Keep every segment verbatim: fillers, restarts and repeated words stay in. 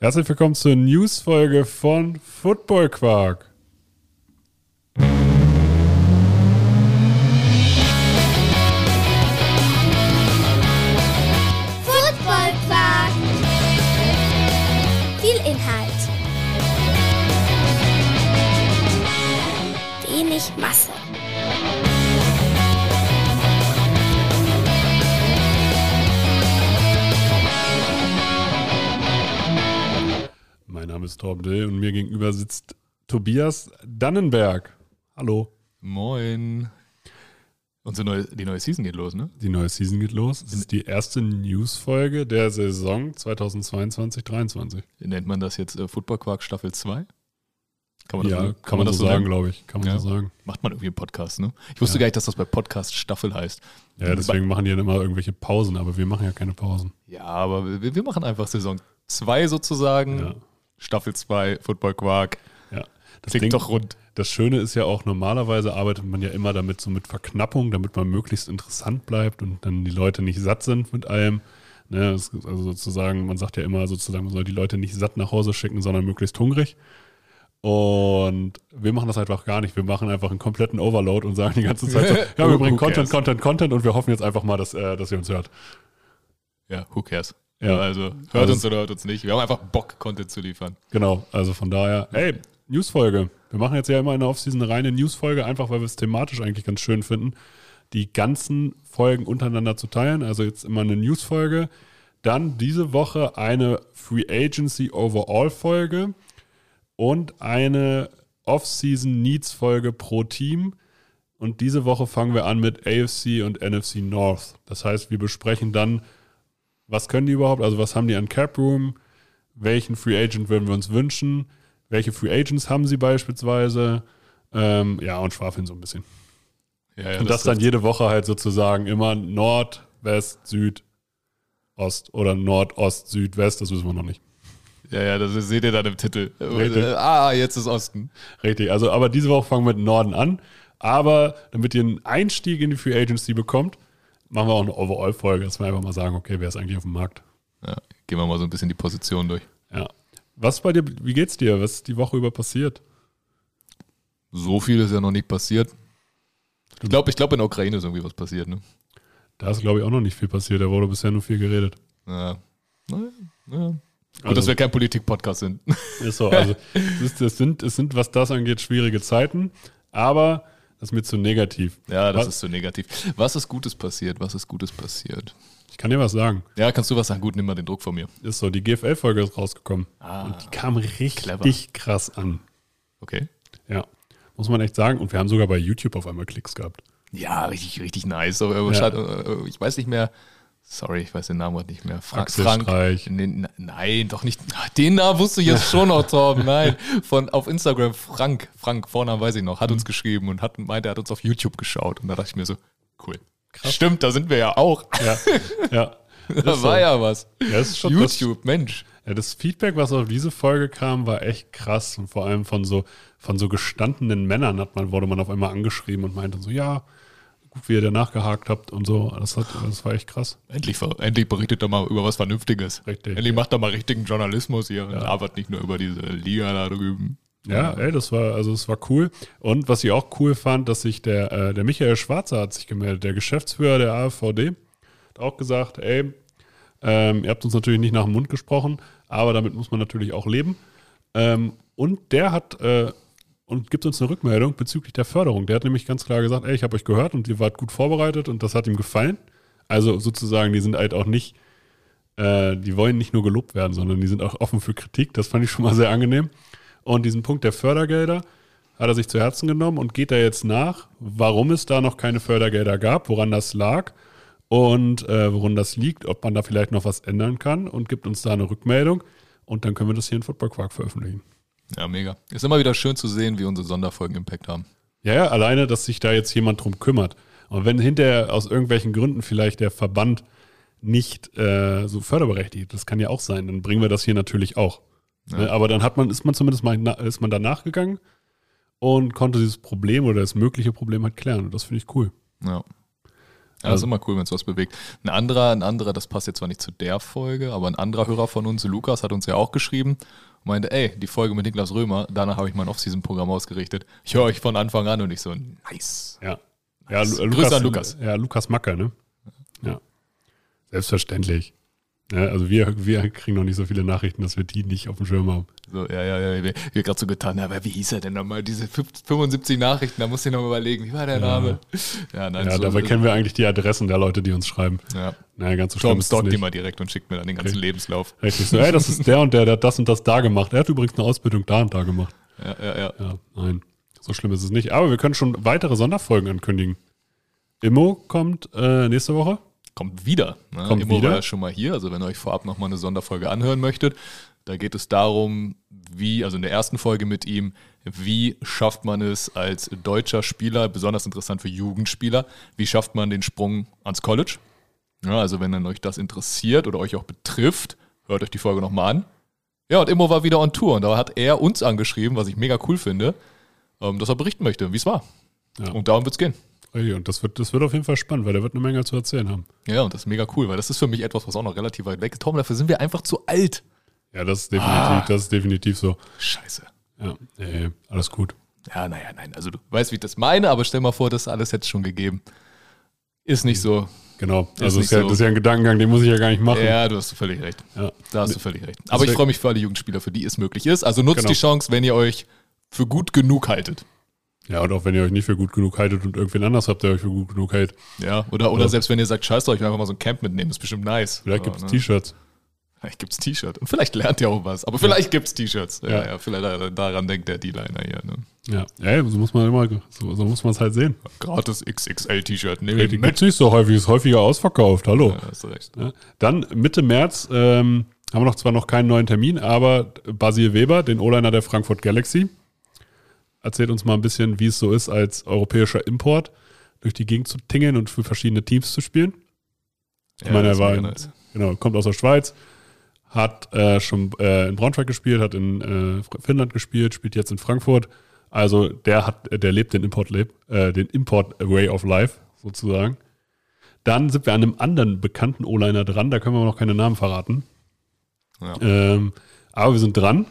Herzlich willkommen zur News-Folge von Football Quark. Football Quark. Viel Inhalt. Wenig Masse. Mein Name ist Torben Dill und mir gegenüber sitzt Tobias Dannenberg. Hallo. Moin. Unsere neue, die neue Season geht los, ne? Die neue Season geht los. Es ist die erste News-Folge der Saison zweitausendzweiundzwanzig dreiundzwanzig. Nennt man das jetzt äh, Football Quark Staffel zwei? Kann man das Ja, so, kann, kann man das so sagen, glaube ich. Kann man ja. so sagen. Macht man irgendwie einen Podcast, ne? Ich wusste Ja. gar nicht, dass das bei Podcast Staffel heißt. Ja, deswegen machen die dann immer irgendwelche Pausen, aber wir machen ja keine Pausen. Ja, aber wir, wir machen einfach Saison zwei sozusagen. Ja. Staffel zwei, Football Quark. Ja. Das Klingt Ding, doch rund. Das Schöne ist ja auch, normalerweise arbeitet man ja immer damit, so mit Verknappung, damit man möglichst interessant bleibt und dann die Leute nicht satt sind mit allem. Ne, das ist also sozusagen, man sagt ja immer sozusagen, man soll die Leute nicht satt nach Hause schicken, sondern möglichst hungrig. Und wir machen das einfach gar nicht. Wir machen einfach einen kompletten Overload und sagen die ganze Zeit so, ja, wir bringen Content, Content, Content und wir hoffen jetzt einfach mal, dass, äh, dass ihr uns hört. Ja, who cares? Ja. Also hört Also- uns oder hört uns nicht. Wir haben einfach Bock, Content zu liefern. Genau, also von daher, hey, Newsfolge. Wir machen jetzt ja immer in der Offseason eine reine Newsfolge, einfach weil wir es thematisch eigentlich ganz schön finden, die ganzen Folgen untereinander zu teilen. Also jetzt immer eine Newsfolge. Dann diese Woche eine Free Agency Overall Folge und eine Offseason Needs Folge pro Team. Und diese Woche fangen wir an mit A F C und N F C North. Das heißt, wir besprechen dann, was können die überhaupt, also was haben die an Cap Room, welchen Free Agent würden wir uns wünschen, welche Free Agents haben sie beispielsweise, ähm, ja, und schwafeln so ein bisschen. Ja, ja, und das, das dann jede Woche halt sozusagen immer Nord, West, Süd, Ost oder Nord, Ost, Süd, West, das wissen wir noch nicht. Ja, ja, das seht ihr dann im Titel. Richtig. Ah, jetzt ist Osten. Richtig, also aber diese Woche fangen wir mit Norden an, aber damit ihr einen Einstieg in die Free Agency bekommt, machen wir auch eine Overall-Folge, dass wir einfach mal sagen, okay, wer ist eigentlich auf dem Markt? Ja, gehen wir mal so ein bisschen die Position durch. Ja. Was bei dir, wie geht's dir? Was ist die Woche über passiert? So viel ist ja noch nicht passiert. Ich glaube, ich glaube in der Ukraine ist irgendwie was passiert, ne? Da ist, glaube ich, auch noch nicht viel passiert. Da wurde bisher nur viel geredet. Ja. Naja, naja. Gut, Also- dass wir kein Politik-Podcast sind. Ist so. Also, es, ist, es, sind, es sind, was das angeht, schwierige Zeiten. Aber das ist mir zu negativ. Ja, das was, ist so negativ. Was ist Gutes passiert? Was ist Gutes passiert? Ich kann dir was sagen. Ja, kannst du was sagen? Gut, nimm mal den Druck von mir. Ist so. Die G F L-Folge ist rausgekommen. Ah, und die kam richtig clever. krass an. Okay. Ja. Muss man echt sagen. Und wir haben sogar bei YouTube auf einmal Klicks gehabt. Ja, richtig, richtig nice. Aber Ja. schade, ich weiß nicht mehr. Sorry, ich weiß den Namen gerade nicht mehr. Fra Axel Frank. Streich. Nee, nein, doch nicht. Den Namen wusste ich jetzt schon noch, Torben. Nein. Von, auf Instagram, Frank, Frank, Vornamen weiß ich noch, hat uns geschrieben und hat meinte, er hat uns auf YouTube geschaut. Und da dachte ich mir so, cool. Krass. Stimmt, da sind wir ja auch. Ja. Ja. Da Ist war so. ja was. Ja, das ist schon YouTube, Mensch. Das, ja, das Feedback, was auf diese Folge kam, war echt krass. Und vor allem von so, von so gestandenen Männern hat man, wurde man auf einmal angeschrieben und meinte so, ja, gut, wie ihr da nachgehakt habt und so. Das, hat, das war echt krass. Endlich, ver- endlich berichtet er mal über was Vernünftiges. Richtig. Endlich macht er mal richtigen Journalismus hier und arbeitet nicht nur über diese Liga da drüben. Ja, ey, das war, also es war cool. Und was ich auch cool fand, dass sich der, äh, der Michael Schwarzer hat sich gemeldet, der Geschäftsführer der A F V D, hat auch gesagt, ey, ähm, ihr habt uns natürlich nicht nach dem Mund gesprochen, aber damit muss man natürlich auch leben. Ähm, und der hat äh, und gibt uns eine Rückmeldung bezüglich der Förderung. Der hat nämlich ganz klar gesagt, ey, ich habe euch gehört und ihr wart gut vorbereitet und das hat ihm gefallen. Also sozusagen, die sind halt auch nicht, äh, die wollen nicht nur gelobt werden, sondern die sind auch offen für Kritik. Das fand ich schon mal sehr angenehm. Und diesen Punkt der Fördergelder hat er sich zu Herzen genommen und geht da jetzt nach, warum es da noch keine Fördergelder gab, woran das lag und äh, woran das liegt, ob man da vielleicht noch was ändern kann und gibt uns da eine Rückmeldung und dann können wir das hier in Football Quark veröffentlichen. Ja, mega. Ist immer wieder schön zu sehen, wie unsere Sonderfolgen Impact haben. Ja, ja, alleine, dass sich da jetzt jemand drum kümmert. Und wenn hinterher aus irgendwelchen Gründen vielleicht der Verband nicht äh, so förderberechtigt, das kann ja auch sein, dann bringen wir das hier natürlich auch. Ja. Ne, aber dann hat man, ist man zumindest mal na, ist man da nachgegangen und konnte dieses Problem oder das mögliche Problem halt klären. Und das finde ich cool. Ja. Ja, das ist immer cool, wenn es was bewegt. Ein anderer, ein anderer, das passt jetzt zwar nicht zu der Folge, aber ein anderer Hörer von uns, Lukas, hat uns ja auch geschrieben und meinte, ey, die Folge mit Niklas Römer, danach habe ich mein Off-Season-Programm ausgerichtet. Ich höre euch von Anfang an und ich so, nice. Ja, ja Nice. Lu- Grüße an Lukas. Ja, Lukas Macker, ne? Ja. Selbstverständlich. Ja, also wir, wir kriegen noch nicht so viele Nachrichten, dass wir die nicht auf dem Schirm haben. So, ja, ja, ja, wir, wir gerade so getan, aber wie hieß er denn nochmal? Diese fünfundsiebzig Nachrichten, da muss ich noch mal überlegen, wie war der Name? Ja, nein, Ja, so, dabei so, kennen wir eigentlich die Adressen der Leute, die uns schreiben. Ja. Naja, ganz so schlimm Tom ist es stalkt die nicht. mal direkt und schickt mir dann den ganzen Okay. Lebenslauf. Richtig so, ey, das ist der und der, der hat das und das da gemacht. Er hat übrigens eine Ausbildung da und da gemacht. Ja, ja, ja. Ja, nein, so schlimm ist es nicht. Aber wir können schon weitere Sonderfolgen ankündigen. Immo kommt äh, nächste Woche. Kommt wieder. Ne? Kommt Immo wieder. war ja schon mal hier, also wenn ihr euch vorab nochmal eine Sonderfolge anhören möchtet, da geht es darum, wie, also in der ersten Folge mit ihm, wie schafft man es als deutscher Spieler, besonders interessant für Jugendspieler, wie schafft man den Sprung ans College? Ja, also wenn dann euch das interessiert oder euch auch betrifft, hört euch die Folge nochmal an. Ja, und Immo war wieder on Tour und da hat er uns angeschrieben, was ich mega cool finde, ähm, dass er berichten möchte, wie es war. Ja. Und darum wird es gehen. Richtig, und das wird, das wird auf jeden Fall spannend, weil der wird eine Menge zu erzählen haben. Ja, und das ist mega cool, weil das ist für mich etwas, was auch noch relativ weit weg ist. Tom, dafür sind wir einfach zu alt. Ja, das ist definitiv, Ah. das ist definitiv so. Scheiße. Ja, nee, alles gut. Ja, naja, nein. Also du weißt, wie ich das meine, aber stell mal vor, das alles hätte es schon gegeben. Ist nicht so. Genau, Ist also nicht ist ja, so. das ist ja ein Gedankengang, den muss ich ja gar nicht machen. Ja, du hast völlig recht. Ja. Da hast du völlig recht. Aber ich Deswegen- freue mich für alle Jugendspieler, für die es möglich ist. Also nutzt Genau. die Chance, wenn ihr euch für gut genug haltet. Ja, und auch wenn ihr euch nicht für gut genug haltet und irgendwen anders habt, der euch für gut genug hält. Ja, oder, oder Ja. selbst wenn ihr sagt, scheiß drauf, ich will einfach mal so ein Camp mitnehmen, ist bestimmt nice. Vielleicht Ja, gibt es ne? T-Shirts. Vielleicht gibt's T-Shirt. Und vielleicht lernt ihr auch was. Aber vielleicht gibt's T-Shirts. Ja, Ja. ja, vielleicht daran- daran denkt der D-Liner hier. Ne? Ja, ja, so muss man immer, so, so muss man es halt sehen. Gratis X X L-T-Shirt. Nehme ich Die mit. gibt es nicht so häufig, ist häufiger ausverkauft. Hallo. Ja, hast du recht. Ja. Dann Mitte März ähm, haben wir noch zwar noch keinen neuen Termin, aber Basil Weber, den O-Liner der Frankfurt Galaxy, erzählt uns mal ein bisschen, wie es so ist, als europäischer Import durch die Gegend zu tingeln und für verschiedene Teams zu spielen. Ich meine, das er war mega in, nice. genau, kommt aus der Schweiz, hat äh, schon äh, in Braunschweig gespielt, hat in äh, Finnland gespielt, spielt jetzt in Frankfurt. Also der hat, der lebt den Import, äh, den Import Way of Life sozusagen. Dann sind wir an einem anderen bekannten O-Liner dran, da können wir noch keine Namen verraten. Ja. Ähm, aber wir sind dran.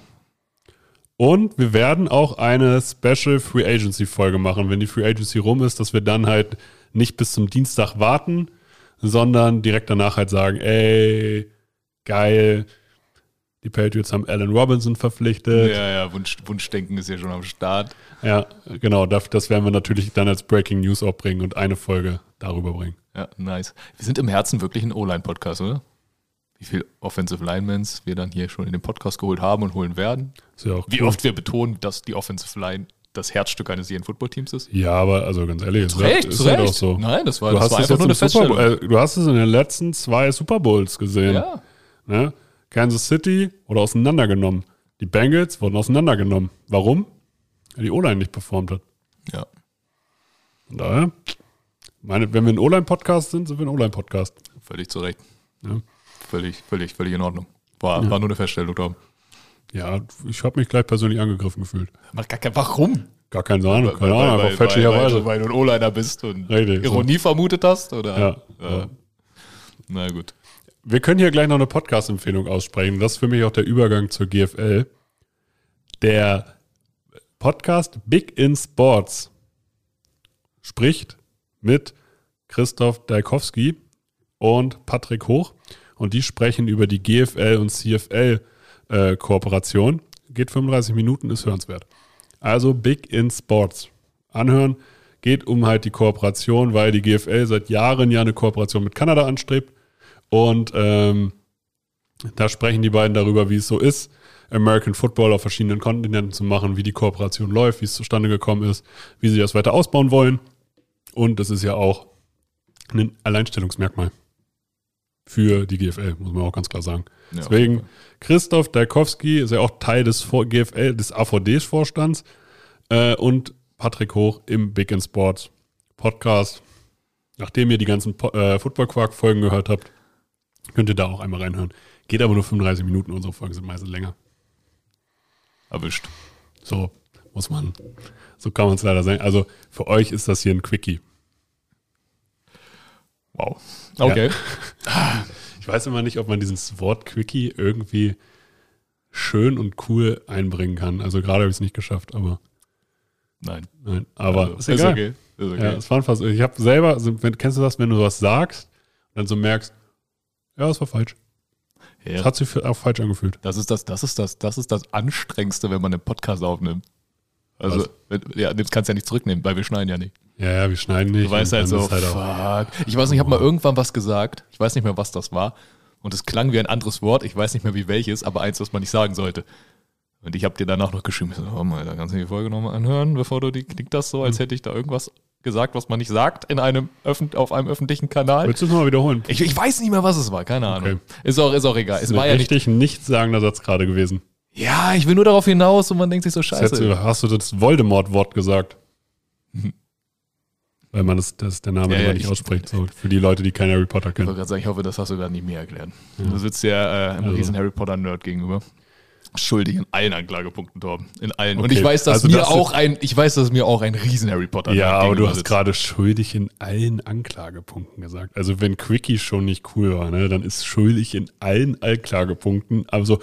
Und wir werden auch eine Special Free Agency Folge machen, wenn die Free Agency rum ist, dass wir dann halt nicht bis zum Dienstag warten, sondern direkt danach halt sagen, ey, geil, die Patriots haben Allen Robinson verpflichtet. Ja, ja, Wunsch, Wunschdenken ist ja schon am Start. Ja, genau, das, das werden wir natürlich dann als Breaking News auch bringen und eine Folge darüber bringen. Ja, nice. Wir sind im Herzen wirklich ein O-Line-Podcast, oder? Wie viele Offensive Linemans wir dann hier schon in den Podcast geholt haben und holen werden. Ist ja auch Wie cool. oft wir betonen, dass die Offensive Line das Herzstück eines jeden Footballteams ist. Ja, aber also ganz ehrlich, es Zu Recht, ist zu halt Recht. auch so. Nein, das war, Du das hast war es einfach jetzt nur eine im Super Bowl, Feststellung. äh, du hast es in den letzten zwei Super Bowls gesehen. Ja, Ne? Kansas City wurde auseinandergenommen. Die Bengals wurden auseinandergenommen. Warum? Weil die O-Line nicht performt hat. ja. Von daher, meine, wenn wir ein O-Line-Podcast sind, sind wir ein O-Line-Podcast. Völlig zu Recht. Ja. Völlig, völlig, völlig in Ordnung. War, Ja. war nur eine Feststellung, Tom. Ja, ich habe mich gleich persönlich angegriffen gefühlt. Macht gar kein, warum? Gar keine Ahnung, keine Weil- Ahnung, weil- einfach fälschlicherweise. Weil, weil du ein O-Liner bist und Richtig, so. Ironie vermutet hast? Oder? Ja. Äh, na gut. Wir können hier gleich noch eine Podcast-Empfehlung aussprechen. Das ist für mich auch der Übergang zur G F L. Der Podcast Big in Sports spricht mit Christoph Dalkowski und Patrick Hoch. Und die sprechen über die G F L und C F L-Kooperation. Geht fünfunddreißig Minuten, ist hörenswert. Also Big in Sports. Anhören. Geht um halt die Kooperation, weil die G F L seit Jahren ja eine Kooperation mit Kanada anstrebt. Und ähm, da sprechen die beiden darüber, wie es so ist, American Football auf verschiedenen Kontinenten zu machen, wie die Kooperation läuft, wie es zustande gekommen ist, wie sie das weiter ausbauen wollen. Und das ist ja auch ein Alleinstellungsmerkmal für die G F L, muss man auch ganz klar sagen. Ja, Deswegen, Christoph Dalkowski ist ja auch Teil des G F L, des A V D-Vorstands äh, und Patrick Hoch im Big in Sports Podcast. Nachdem ihr die ganzen po- äh, Football-Quark-Folgen gehört habt, könnt ihr da auch einmal reinhören. Geht aber nur fünfunddreißig Minuten, unsere Folgen sind meistens länger. Erwischt. So muss man, so kann man es leider sagen. Also für euch ist das hier ein Quickie. Wow. Okay. Ja. Ich weiß immer nicht, ob man dieses Wort Quickie irgendwie schön und cool einbringen kann. Also gerade habe ich es nicht geschafft, aber Nein. Nein, aber Also, ist egal. okay. Ist okay. Ja, es waren fast, ich habe selber, also, wenn, kennst du das, wenn du was sagst und dann so merkst, ja, das war falsch. Ja. Das hat sich auch falsch angefühlt. Das ist das, das ist das, das ist das Anstrengendste, wenn man einen Podcast aufnimmt. Also, wenn, ja, das kannst du ja nicht zurücknehmen, weil wir schneiden ja nicht. Ja, ja, wir schneiden nicht. Du weißt halt so, halt auch, fuck. Ich weiß nicht, ich habe mal irgendwann was gesagt, ich weiß nicht mehr, was das war. Und es klang wie ein anderes Wort, ich weiß nicht mehr wie welches, aber eins, was man nicht sagen sollte. Und ich habe dir danach noch geschrieben, ich so, oh mal, da kannst du die Folge nochmal anhören, bevor du die, klingt das so, als hätte ich da irgendwas gesagt, was man nicht sagt in einem Öffn- auf einem öffentlichen Kanal. Willst du es mal wiederholen? Ich, ich weiß nicht mehr, was es war, keine Ahnung. Okay. Ist auch, ist auch egal. Das Es ist war ein ja nicht, richtig nichtssagender Satz gerade gewesen. ja, ich will nur darauf hinaus und man denkt sich so, Das scheiße. hättest du, hast du das Voldemort-Wort gesagt? Weil man das, das der Name Ja, immer ja, nicht ich- ausspricht. So, für die Leute, die keinen Harry Potter Ich wollte kennen. gerade sagen, ich hoffe, das hast du gerade nicht mehr erklärt. Du sitzt ja äh, einem Also. riesen Harry Potter-Nerd gegenüber. Schuldig in allen Anklagepunkten, Torben. In allen. Und Okay, ich weiß, dass also mir das- auch ein, ich weiß, dass mir auch ein riesen Harry Potter Ja, aber du gegenüber hast sitzt. gerade schuldig in allen Anklagepunkten gesagt. Also wenn Quickie schon nicht cool war, ne, dann ist schuldig in allen Anklagepunkten. Also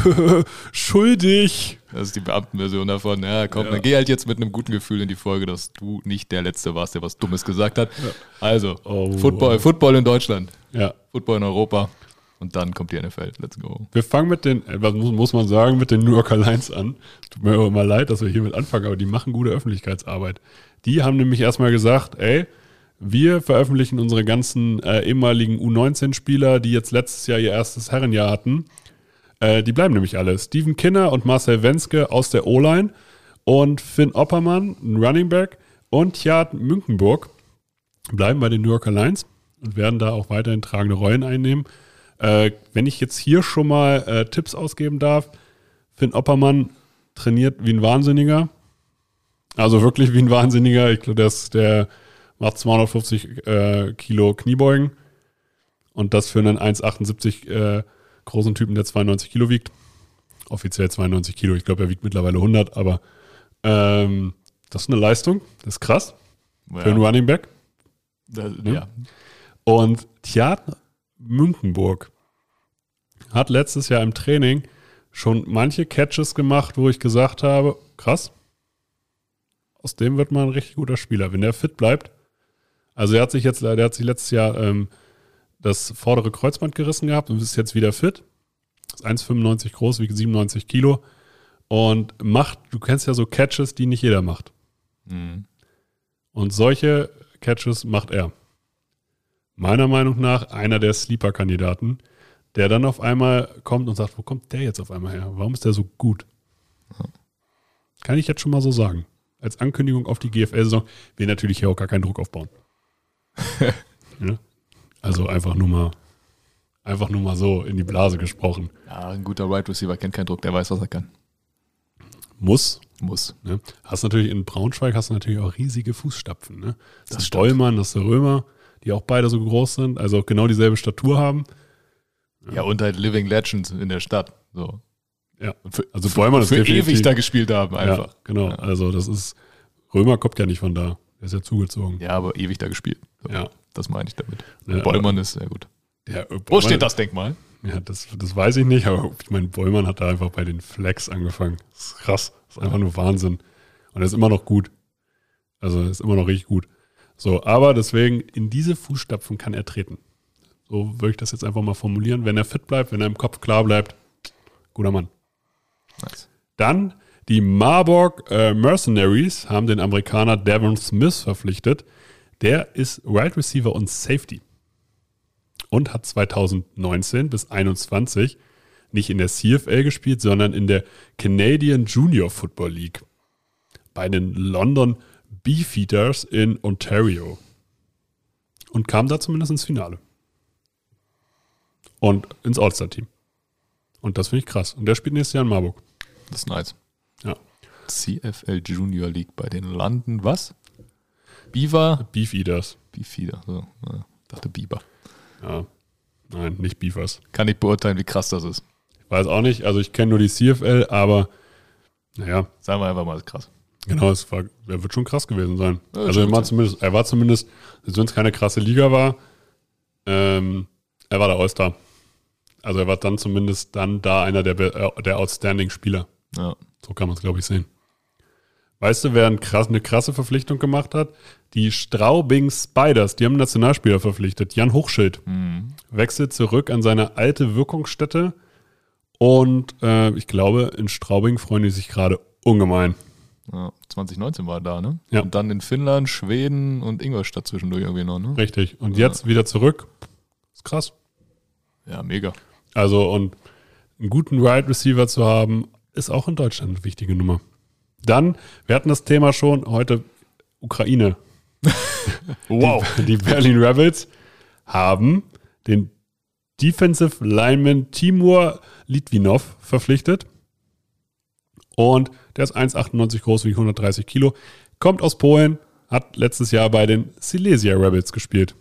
schuldig. Das ist die Beamtenversion davon. Ja, komm, Ja. dann geh halt jetzt mit einem guten Gefühl in die Folge, dass du nicht der Letzte warst, der was Dummes gesagt hat. Also, Oh. Football, Football in Deutschland, Ja. Football in Europa und dann kommt die N F L. Let's go. Wir fangen mit den, äh, was muss, muss man sagen, mit den New Yorker Lions an. Tut mir immer leid, dass wir hiermit anfangen, aber die machen gute Öffentlichkeitsarbeit. Die haben nämlich erstmal gesagt, ey, wir veröffentlichen unsere ganzen äh, ehemaligen U neunzehn Spieler, die jetzt letztes Jahr ihr erstes Herrenjahr hatten. Äh, die bleiben nämlich alle. Steven Kinner und Marcel Wenske aus der O-Line und Finn Oppermann, ein Running Back, und Tjad Münkenburg bleiben bei den New Yorker Lions und werden da auch weiterhin tragende Rollen einnehmen. Äh, wenn ich jetzt hier schon mal äh, Tipps ausgeben darf, Finn Oppermann trainiert wie ein Wahnsinniger. Also wirklich wie ein Wahnsinniger. Ich glaube, der, ist- der macht zweihundertfünfzig äh, Kilo Kniebeugen. Und das für einen eins Komma achtundsiebzig äh, großen Typen, der zweiundneunzig Kilo wiegt. Offiziell zweiundneunzig Kilo. Ich glaube, er wiegt mittlerweile hundert. Aber ähm, das ist eine Leistung. Das ist krass. Für einen Running Back. Das, ja. Und Tjad Münkenburg hat letztes Jahr im Training schon manche Catches gemacht, wo ich gesagt habe, krass, aus dem wird man ein richtig guter Spieler, wenn der fit bleibt. Also er hat sich jetzt, der hat sich letztes Jahr ähm, das vordere Kreuzband gerissen gehabt und ist jetzt wieder fit. Ist eins Komma fünfundneunzig groß, wiegt siebenundneunzig Kilo und macht, du kennst ja so Catches, die nicht jeder macht. Mhm. Und solche Catches macht er. Meiner Meinung nach einer der Sleeper-Kandidaten, der dann auf einmal kommt und sagt, wo kommt der jetzt auf einmal her? Warum ist der so gut? Kann ich jetzt schon mal so sagen. Als Ankündigung auf die G F L-Saison will natürlich hier auch gar keinen Druck aufbauen. Ja? Also einfach nur mal einfach nur mal so in die Blase gesprochen. Ja, ein guter Wide Receiver kennt keinen Druck, der weiß, was er kann. Muss. Muss. Ne? Hast natürlich in Braunschweig hast du natürlich auch riesige Fußstapfen. Ne? Das, Das ist stimmt. Bollmann, das ist der Römer, die auch beide so groß sind, also auch genau dieselbe Statur haben. Ja, und halt Living Legends in der Stadt. So. Ja, Und für, also Bollmann ist für definitiv, ewig da gespielt haben, einfach. Ja, genau. Ja. Also das ist, Römer kommt ja nicht von da. Der ist ja zugezogen. Ja, aber ewig da gespielt. So, Ja. Das meine ich damit. Ja, Bollmann ist sehr gut. Der, äh, Wo steht das Denkmal? Ja, das, das weiß ich nicht, aber ich meine, Bollmann hat da einfach bei den Flex angefangen. Das ist krass. Das ist einfach nur Wahnsinn. Und er ist immer noch gut. Also er ist immer noch richtig gut. So, aber deswegen, in diese Fußstapfen kann er treten. So würde ich das jetzt einfach mal formulieren. Wenn er fit bleibt, wenn er im Kopf klar bleibt, guter Mann. Nice. Dann die Marburg äh, Mercenaries haben den Amerikaner Devon Smith verpflichtet. Der ist Wide Receiver und Safety. Und hat zweitausendneunzehn bis einundzwanzig nicht in der C F L gespielt, sondern in der Canadian Junior Football League. Bei den London Beefeaters in Ontario. Und kam da zumindest ins Finale. Und ins All-Star-Team. Und das finde ich krass. Und der spielt nächstes Jahr in Marburg. Das ist nice. Ja. C F L Junior League bei den London, was? Beaver? Beefeaters. Beefeater. So, ja, dachte Biber. Ja. Nein, nicht Beavers. Kann nicht beurteilen, wie krass das ist. Ich weiß auch nicht. Also ich kenne nur die C F L, aber naja, Sagen wir einfach mal, das ist krass. genau, es war, er wird schon krass gewesen sein. Ja, also schon er war gut. zumindest, er war zumindest, wenn es keine krasse Liga war, Ähm, er war der All-Star. Also er war dann zumindest dann da einer der, der Outstanding-Spieler. Ja. So kann man es, glaube ich, sehen. Weißt du, wer ein krass, eine krasse Verpflichtung gemacht hat? Die Straubing Spiders, die haben einen Nationalspieler verpflichtet. Jan Hochschild Mhm. wechselt zurück an seine alte Wirkungsstätte. Und äh, ich glaube, in Straubing freuen die sich gerade ungemein. Ja, zwanzig neunzehn war er da, ne? Ja. Und dann in Finnland, Schweden und Ingolstadt zwischendurch irgendwie noch, ne? Richtig. Und jetzt wieder zurück. Ist krass. Ja, mega. Also, und einen guten Wide Receiver zu haben, ist auch in Deutschland eine wichtige Nummer. Dann, wir hatten das Thema schon, heute Ukraine. Wow. Die, die Berlin Rebels haben den Defensive Lineman Timur Litvinov verpflichtet. Und der ist eins Komma achtundneunzig groß, wie hundertdreißig Kilo. Kommt aus Polen, hat letztes Jahr bei den Silesia Rebels gespielt.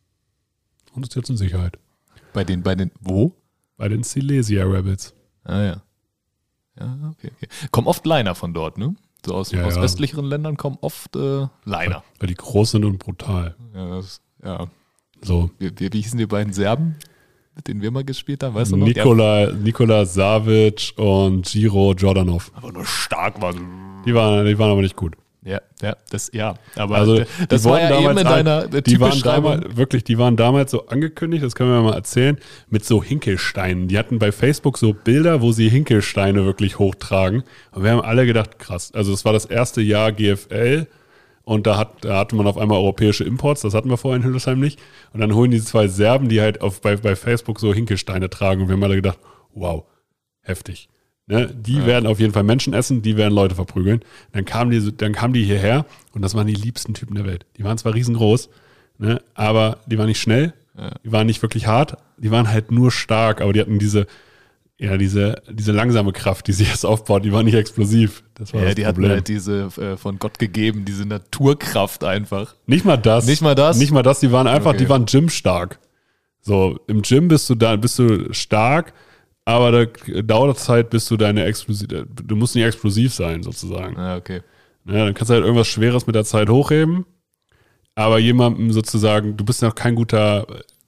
Und ist jetzt in Sicherheit. Bei den, bei den, wo? Bei den Silesia Rebels. Ah ja. Ja, okay, okay. Kommen oft Liner von dort, ne? So aus, Ja, aus ja. östlicheren Ländern kommen oft äh, Liner. Weil die groß sind und brutal. Ja, das, ja. So. Wie, wie, wie hießen die beiden Serben, mit denen wir mal gespielt haben? Weißt du noch? Nikola, Nikola Savic und Giro Jordanov. Der aber nur stark war. Die waren, die waren aber nicht gut. Ja, ja, das, ja. Aber Also, das die war wurden ja eben damals in an- deiner die waren Typbeschreibung. damals, wirklich, die waren damals so angekündigt, das können wir mal erzählen, mit so Hinkelsteinen. Die hatten bei Facebook so Bilder, wo sie Hinkelsteine wirklich hochtragen. Und wir haben alle gedacht, krass. Also es war das erste Jahr G F L und da, hat, da hatte man auf einmal europäische Imports, das hatten wir vorher in Hildesheim nicht. Und dann holen die zwei Serben, die halt auf, bei, bei Facebook so Hinkelsteine tragen. Und wir haben alle gedacht, wow, heftig. Ne, die Ja. werden auf jeden Fall Menschen essen, die werden Leute verprügeln. Dann kamen die, so- dann kamen die hierher und das waren die liebsten Typen der Welt. Die waren zwar riesengroß, ne, aber die waren nicht schnell, Ja. die waren nicht wirklich hart, die waren halt nur stark, aber die hatten diese, ja, diese, diese langsame Kraft, die sich jetzt aufbaut, die war nicht explosiv. Das war Ja, das die hatten Problem. halt diese äh, von Gott gegeben, diese Naturkraft einfach. Nicht mal das. Nicht mal das? Nicht mal das, die waren einfach, Okay. die waren gymstark. So, im Gym bist du da, bist du stark, aber da dauert Zeit, bis du deine explosiv, du musst nicht explosiv sein, sozusagen. Ja, okay. Ja, dann kannst du halt irgendwas Schweres mit der Zeit hochheben, aber jemandem sozusagen, du bist noch kein guter,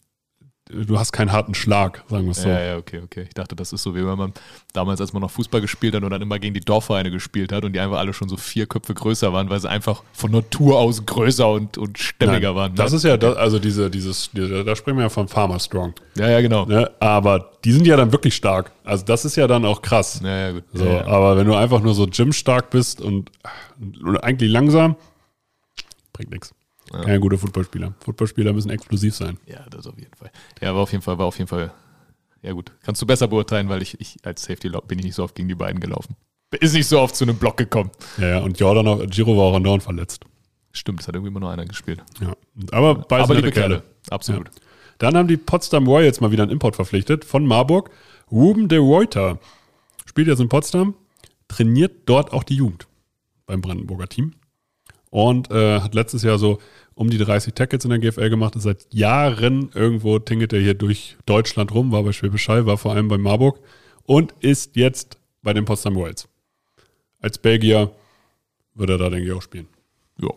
du hast keinen harten Schlag, sagen wir es so. Ja, ja, okay, okay. Ich dachte, das ist so, wie wenn man damals, als man noch Fußball gespielt hat und dann immer gegen die Dorfvereine gespielt hat und die einfach alle schon so vier Köpfe größer waren, weil sie einfach von Natur aus größer und, und stämmiger Nein, waren. das ne? ist ja, das, also diese, dieses, diese, da sprechen wir ja von Farmer Strong. Ja, ja, genau. Ne? Aber die sind ja dann wirklich stark. Also das ist ja dann auch krass. Ja, ja, gut. So, ja, ja. aber wenn du einfach nur so gymstark bist und, und eigentlich langsam, bringt nichts. Ja. Keine gute Footballspieler. Footballspieler müssen explosiv sein. Ja, das auf jeden Fall. Ja, war auf jeden Fall, war auf jeden Fall, ja gut. Kannst du besser beurteilen, weil ich, ich als Safety bin ich nicht so oft gegen die beiden gelaufen. Ist nicht so oft zu einem Block gekommen. Ja, ja. Und Jordan, auch- Giro war auch andauernd verletzt. Stimmt, es hat irgendwie immer nur einer gespielt. Ja. Aber beide Aber sind liebe nette Kerle, absolut. Ja. Dann haben die Potsdam Royals mal wieder einen Import verpflichtet von Marburg. Ruben de Reuter spielt jetzt in Potsdam, trainiert dort auch die Jugend beim Brandenburger Team und äh, hat letztes Jahr so um die dreißig Tackles in der G F L gemacht. Ist seit Jahren irgendwo, tingelt er hier durch Deutschland rum, war bei Schwäbisch Hall, war vor allem bei Marburg und ist jetzt bei den Potsdam Royals. Als Belgier wird er da, denke ich, auch spielen. Ja.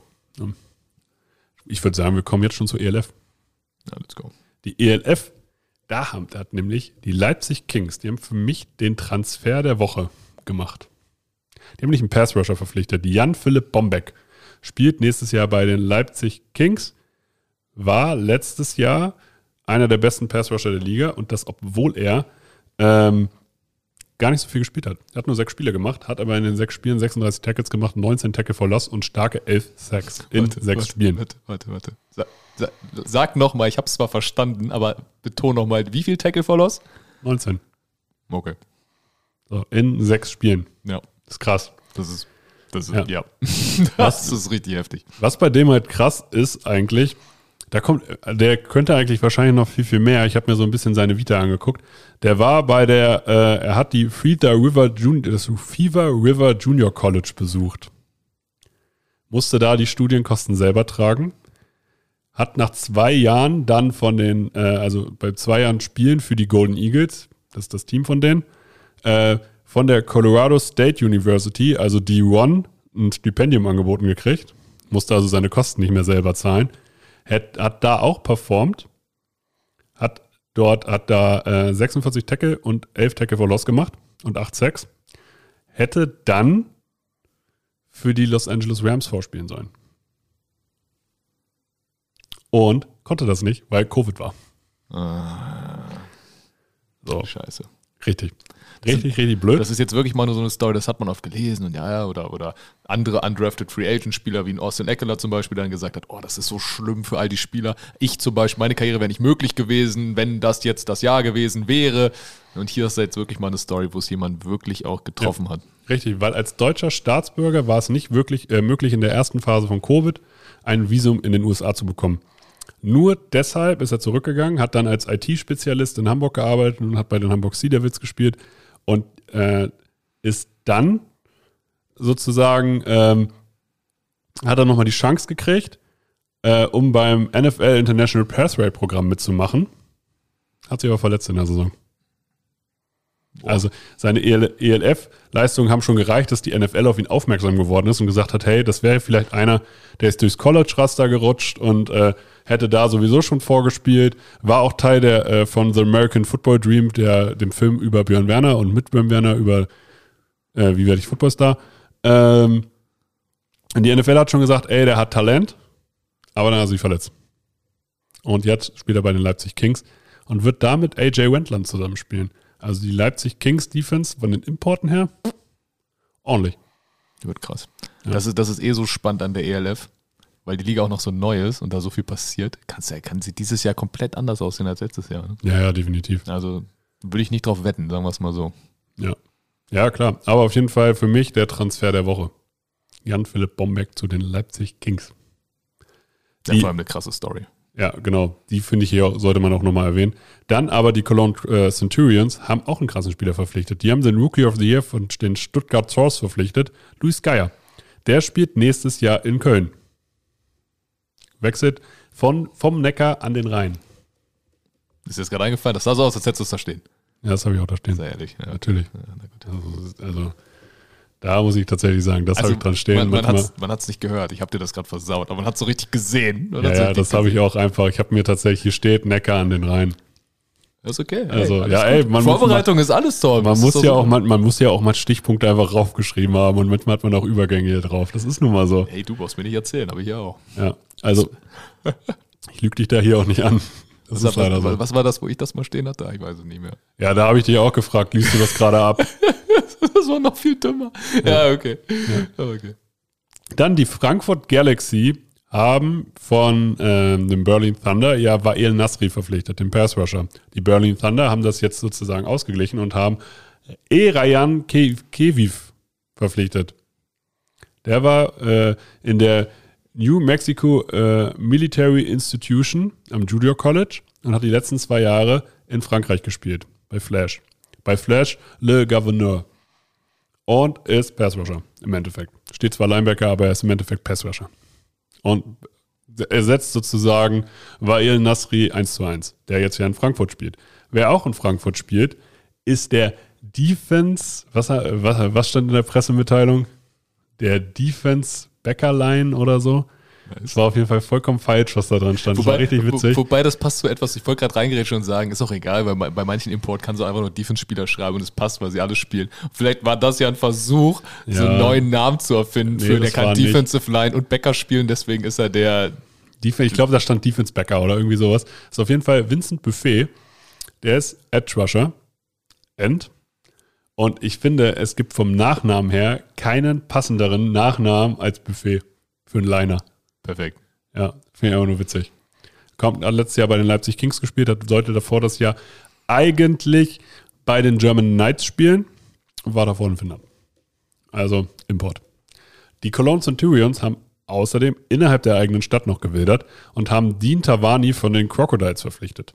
Ich würde sagen, wir kommen jetzt schon zur E L F. Ja, let's go. Die E L F, da haben, da hat nämlich die Leipzig Kings, die haben für mich den Transfer der Woche gemacht. Die haben nicht einen Pass-Rusher verpflichtet. Jan-Philipp Bombeck spielt nächstes Jahr bei den Leipzig Kings, war letztes Jahr einer der besten Pass-Rusher der Liga und das, obwohl er ähm, gar nicht so viel gespielt hat. Er hat nur sechs Spiele gemacht, hat aber in den sechs Spielen sechsunddreißig Tackles gemacht, neunzehn Tackle for Loss und starke elf Sacks in Warte, sechs warte, Spielen. Warte, warte, warte. Sa sa sag nochmal, ich habe es zwar verstanden, aber beton nochmal, wie viel Tackle for Loss? neunzehn. Okay. So, in sechs Spielen. Ja, Das ist krass. das ist, das ist, Ja. ja. Das ist richtig heftig. Was bei dem halt krass ist eigentlich, da kommt, der könnte eigentlich wahrscheinlich noch viel, viel mehr. Ich habe mir so ein bisschen seine Vita angeguckt. Der war bei der, äh, er hat die Fever River Junior, das Fever River Junior College besucht. Musste da die Studienkosten selber tragen. Hat nach zwei Jahren dann von den, äh, also bei zwei Jahren Spielen für die Golden Eagles, das ist das Team von denen, äh, von der Colorado State University, also D eins, ein Stipendium angeboten gekriegt. Musste also seine Kosten nicht mehr selber zahlen. Hat, hat da auch performt. hat dort, hat da äh, sechsundvierzig Tackle und elf Tackle for Loss gemacht und acht Sacks. Hätte dann für die Los Angeles Rams vorspielen sollen. Und konnte das nicht, weil Covid war. Ah, so. Scheiße. Richtig. Richtig, richtig blöd. Das ist jetzt wirklich mal nur so eine Story, das hat man oft gelesen und ja, ja, oder, oder andere undrafted Free Agent Spieler wie ein Austin Eckler zum Beispiel dann gesagt hat, oh, das ist so schlimm für all die Spieler. Ich zum Beispiel, meine Karriere wäre nicht möglich gewesen, wenn das jetzt das Jahr gewesen wäre. Und hier ist jetzt wirklich mal eine Story, wo es jemand wirklich auch getroffen ja, hat. Richtig, weil als deutscher Staatsbürger war es nicht wirklich äh, möglich, in der ersten Phase von Covid ein Visum in den U S A zu bekommen. Nur deshalb ist er zurückgegangen, hat dann als I T-Spezialist in Hamburg gearbeitet und hat bei den Hamburg Sea Devils gespielt und äh, ist dann sozusagen, ähm, hat er nochmal die Chance gekriegt, äh, um beim N F L International Pass Rate Programm mitzumachen. Hat sich aber verletzt in der Saison. Boah. Also seine E L F-Leistungen haben schon gereicht, dass die N F L auf ihn aufmerksam geworden ist und gesagt hat, hey, das wäre vielleicht einer, der ist durchs College-Raster gerutscht und äh, hätte da sowieso schon vorgespielt, war auch Teil der äh, von The American Football Dream, der, dem Film über Björn Werner und mit Björn Werner über äh, Wie werde ich Footballstar. Ähm, und die N F L hat schon gesagt, ey, der hat Talent, aber dann hat er sich verletzt. Und jetzt spielt er bei den Leipzig Kings und wird damit A J Wendland zusammenspielen. Also die Leipzig Kings Defense von den Importen her, ordentlich. Wird krass. Ja. Das ist, das ist eh so spannend an der E L F, weil die Liga auch noch so neu ist und da so viel passiert. Kann's ja, kann sie dieses Jahr komplett anders aussehen als letztes Jahr. Ne? Ja, ja, definitiv. Also würde ich nicht drauf wetten, sagen wir es mal so. Ja. Ja, klar. Aber auf jeden Fall für mich der Transfer der Woche. Jan-Philipp Bombeck zu den Leipzig Kings. Ja, vor allem eine krasse Story. Ja, genau. Die finde ich hier, sollte man auch nochmal erwähnen. Dann aber die Cologne äh, Centurions haben auch einen krassen Spieler verpflichtet. Die haben den Rookie of the Year von den Stuttgart Source verpflichtet, Luis Geier. Der spielt nächstes Jahr in Köln. Wechselt von, vom Neckar an den Rhein. Ist dir jetzt gerade eingefallen? Das sah so aus, als hättest du es da stehen. Ja, das habe ich auch da stehen. Sehr ehrlich. Ja, natürlich. Ja, na gut. Also, also da muss ich tatsächlich sagen, das Also, habe ich dran stehen. Man, man hat es nicht gehört, ich habe dir das gerade versaut, aber man hat es so richtig gesehen. Ja, ja, das habe ich auch einfach. Ich habe mir tatsächlich, hier steht Neckar an den Rhein. Das ist okay. Also, hey, ja, ey, man Vorbereitung muss, ist alles toll. Man das muss, ja ja super. auch mal, man muss ja auch mal Stichpunkte einfach raufgeschrieben haben und manchmal hat man auch Übergänge hier drauf. Das ist nun mal so. Hey, du brauchst mir nicht erzählen, aber hier auch. Ja, also ich lüge dich da hier auch nicht an. Das was, ist leider was, so. was war das, wo ich das mal stehen hatte? Ich weiß es nicht mehr. Ja, da habe ich dich auch gefragt, liest du das gerade ab? Das war noch viel dümmer. Ja, ja okay. Ja. okay. Dann die Frankfurt Galaxy haben von ähm, dem Berlin Thunder ja Wael Nasri verpflichtet, den Pass Rusher. Die Berlin Thunder haben das jetzt sozusagen ausgeglichen und haben Erayan Keviv verpflichtet. Der war äh, in der New Mexico äh, Military Institution am Junior College und hat die letzten zwei Jahre in Frankreich gespielt, bei Flash. Bei Flash Le Gouverneur. Und ist Pass Rusher im Endeffekt. Steht zwar Linebacker, aber er ist im Endeffekt Pass Rusher. Und ersetzt sozusagen Wael Nasri eins zu eins, der jetzt ja in Frankfurt spielt. Wer auch in Frankfurt spielt, ist der Defense, was, was, was stand in der Pressemitteilung? Der Defense Backerline oder so. Es war auf jeden Fall vollkommen falsch, was da dran stand. Wobei, das war richtig witzig. Wo, wobei das passt zu etwas, ich wollte gerade reingerätschen und sagen, ist auch egal, weil bei manchen Import kann so einfach nur Defense-Spieler schreiben und es passt, weil sie alle spielen. Vielleicht war das ja ein Versuch, ja. so einen neuen Namen zu erfinden Nee, für, der kann nicht. Defensive Line und Backer spielen, deswegen ist er der... Def- ich glaube, da stand Defense Backer oder irgendwie sowas. Das ist auf jeden Fall Vincent Buffet. Der ist Edge Rusher. End. Und ich finde, es gibt vom Nachnamen her keinen passenderen Nachnamen als Buffet für einen Liner. Perfekt. Ja, finde ich einfach nur witzig. Kommt, hat letztes Jahr bei den Leipzig Kings gespielt, hat, sollte davor das Jahr eigentlich bei den German Knights spielen und war davor in Finnland. Also Import. Die Cologne Centurions haben außerdem innerhalb der eigenen Stadt noch gewildert und haben Dean Tavani von den Crocodiles verpflichtet.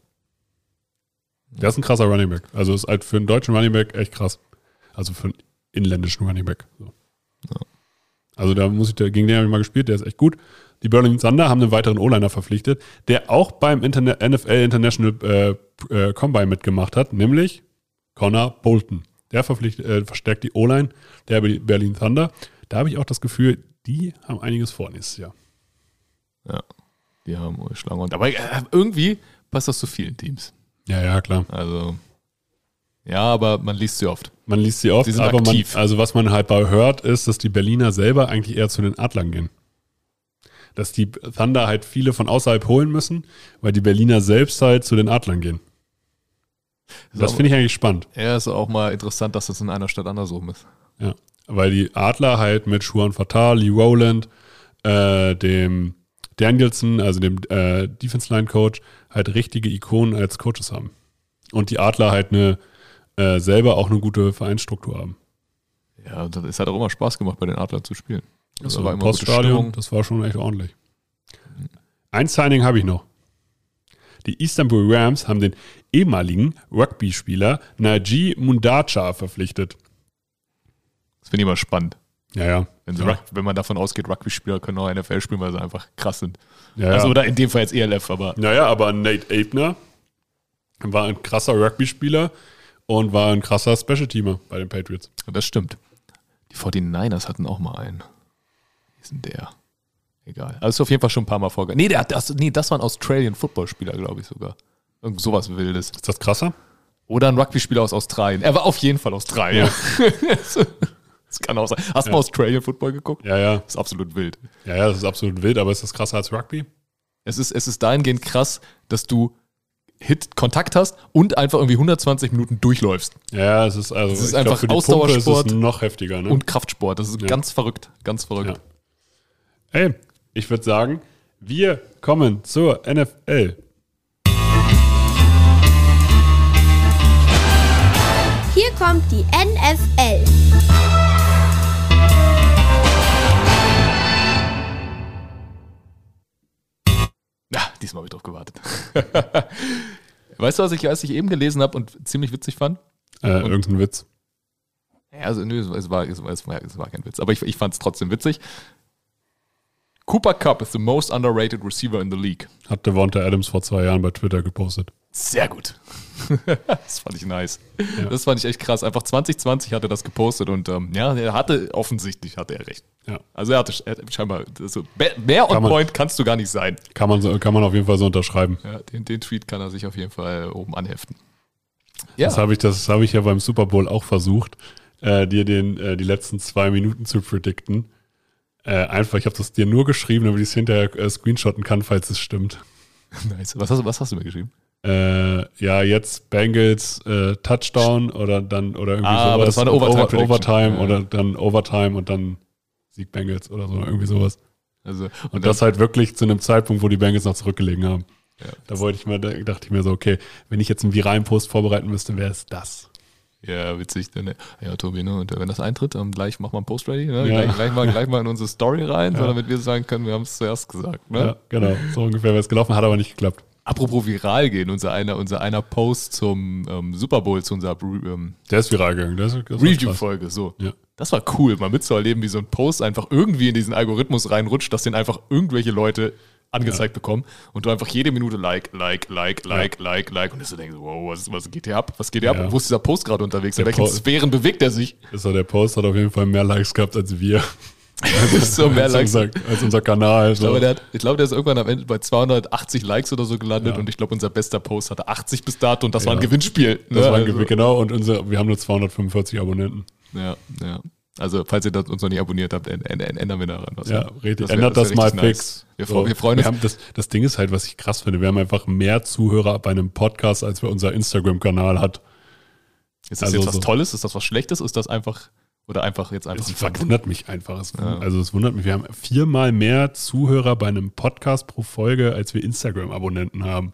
Der ist ein krasser Running Back. Also ist halt für einen deutschen Running Back echt krass. Also für einen inländischen Running Back. So. Ja. Also da muss ich, gegen den habe ich mal gespielt, der ist echt gut. Die Berlin Thunder haben einen weiteren O-Liner verpflichtet, der auch beim Interna- N F L International äh, äh, Combine mitgemacht hat, nämlich Connor Bolton. Der verpflichtet, äh, verstärkt die O-Line der Berlin Thunder. Da habe ich auch das Gefühl, die haben einiges vor nächstes Jahr. Ja, die haben Schlange. Und aber äh, irgendwie passt das zu vielen Teams. Ja, ja, klar. Also, ja, aber man liest sie oft. Man liest sie oft, Sie sind aber man, aktiv. also was man halt bei hört, ist, dass die Berliner selber eigentlich eher zu den Adlern gehen. Dass die Thunder halt viele von außerhalb holen müssen, weil die Berliner selbst halt zu den Adlern gehen. Ist Das auch- finde ich eigentlich spannend. Ja, ist auch mal interessant, dass das in einer Stadt andersrum ist. Ja, weil die Adler halt mit Juan Fatal, Lee Rowland, äh, dem Danielson, also dem äh, Defense-Line-Coach, halt richtige Ikonen als Coaches haben. Und die Adler halt eine äh, selber auch eine gute Vereinsstruktur haben. Ja, und es hat auch immer Spaß gemacht, bei den Adlern zu spielen. Das war war immer im gute Poststadion, Stimmung. das war schon echt ordentlich. Ein Signing habe ich noch. Die Istanbul Rams haben den ehemaligen Rugby-Spieler Naji Mundaca verpflichtet. Das finde ich immer spannend. Ja, ja. Wenn, so ja. Rug- wenn man davon ausgeht, Rugby-Spieler können auch N F L spielen, weil sie einfach krass sind. Ja, ja. Also, oder in dem Fall jetzt E L F, aber Naja, aber Nate Abner war ein krasser Rugby-Spieler und war ein krasser Special-Teamer bei den Patriots. das stimmt. Die forty-niners hatten auch mal einen. Wie ist denn der? Egal. Also ist auf jeden Fall schon ein paar Mal vorgegangen. Nee, der hat das, nee, das war ein Australian-Football-Spieler, glaube ich sogar. Irgend sowas Wildes. Ist das krasser? Oder ein Rugby-Spieler aus Australien. Er war auf jeden Fall Australier. Das kann auch sein. Hast du Ja. mal Australian Football geguckt? Ja, ja. Das ist absolut wild. Ja, ja, das ist absolut wild, aber ist das krasser als Rugby? Es ist, es ist dahingehend krass, dass du Hit Kontakt hast und einfach irgendwie hundertzwanzig Minuten durchläufst. Ja, es ist also Es ist ich einfach glaub, für die Ausdauersport Pumpe ist es noch heftiger, ne? Und Kraftsport. Das ist Ja. ganz verrückt. Ganz verrückt. Ja. Ey, ich würde sagen, wir kommen zur N F L. Hier kommt die N F L. Ja, diesmal habe ich drauf gewartet. Weißt du, was ich, was ich eben gelesen habe und ziemlich witzig fand? Äh, irgendein Witz. Ja, also nö, es war, es war, es war, es war kein Witz, aber ich, ich fand es trotzdem witzig. Cooper Kupp is the most underrated receiver in the league. Hat Devonta Adams vor zwei Jahren bei Twitter gepostet. Sehr gut. Das fand ich nice. Ja. Das fand ich echt krass. Einfach zwanzig zwanzig hat er das gepostet und ähm, ja, er hatte, offensichtlich hatte er recht. Ja. Also er hatte, er hatte scheinbar, also, mehr on Kann man- point kannst du gar nicht sein. Kann man, so, kann man auf jeden Fall so unterschreiben. Ja, den, den Tweet kann er sich auf jeden Fall oben anheften. Ja, Das habe ich, das habe ich ja beim Super Bowl auch versucht, äh, dir den, äh, die letzten zwei Minuten zu predikten. Äh, einfach, ich habe das dir nur geschrieben, damit ich es hinterher äh, screenshotten kann, falls es stimmt. nice. Was hast, du- was hast du mir geschrieben? Äh, ja, jetzt Bengals äh, Touchdown oder dann oder irgendwie Ah, sowas. aber das war eine Und Overtime Over, Prediction. Overtime Ja. oder dann Overtime und dann Sieg Bengals oder so, irgendwie sowas. Also, Und das halt wirklich zu einem Zeitpunkt, wo die Bengals noch zurückgelegen haben. Ja. Da wollte ich mir, da dachte ich mir so, okay, wenn ich jetzt einen viralen Post vorbereiten müsste, wäre es das. Ja, witzig. Denn, ja, Tobi, ne? Und wenn das eintritt, ähm, gleich machen wir einen Post ready. Ne? Ja. Gleich, gleich, mal, gleich mal in unsere Story rein, Ja. so, damit wir sagen können, wir haben es zuerst gesagt. Ne? Ja, genau. So ungefähr wäre es gelaufen, hat aber nicht geklappt. Apropos viral gehen, unser einer, unser einer Post zum ähm, Super Bowl, zu unserer ähm, Der ist viral gegangen. Das, ist- das ist krass. Review-Folge. So. Ja. Das war cool, mal mitzuerleben, wie so ein Post einfach irgendwie in diesen Algorithmus reinrutscht, dass den einfach irgendwelche Leute angezeigt bekommen und du einfach jede Minute like, like, like, like, like, like und du denkst, wow, was, was geht hier ab? Was geht hier Ja. ab? Wo ist dieser Post gerade unterwegs? In Der welchen Post- Sphären bewegt er sich? Ist doch, der Post hat auf jeden Fall mehr Likes gehabt als wir. so mehr als, Likes. unser, als unser Kanal. Ich glaube, der hat, ich glaube, der ist irgendwann am Ende bei zweihundertachtzig Likes oder so gelandet Ja. und ich glaube, unser bester Post hatte achtzig bis dato und das Ja. war ein Gewinnspiel. Das ne? war ein Also- Gewinn, genau. Und unser, wir haben nur zweihundertfünfundvierzig Abonnenten. Ja, ja. Also, falls ihr das uns noch nicht abonniert habt, änd- änd- ändern wir daran was. Ja, ne? richtig. wär- Ändert wär das mal richtig fix. Wir, So, fre- wir freuen uns. haben das, das Ding ist halt, was ich krass finde, wir haben einfach mehr Zuhörer bei einem Podcast, als wir unser Instagram-Kanal hat. Ist das also jetzt was so. Tolles? Ist das was Schlechtes? Ist das einfach, oder einfach jetzt einfach Es ein Fakt? verwundert mich einfach. Es, Ja. Also es wundert mich. Wir haben viermal mehr Zuhörer bei einem Podcast pro Folge, als wir Instagram-Abonnenten haben.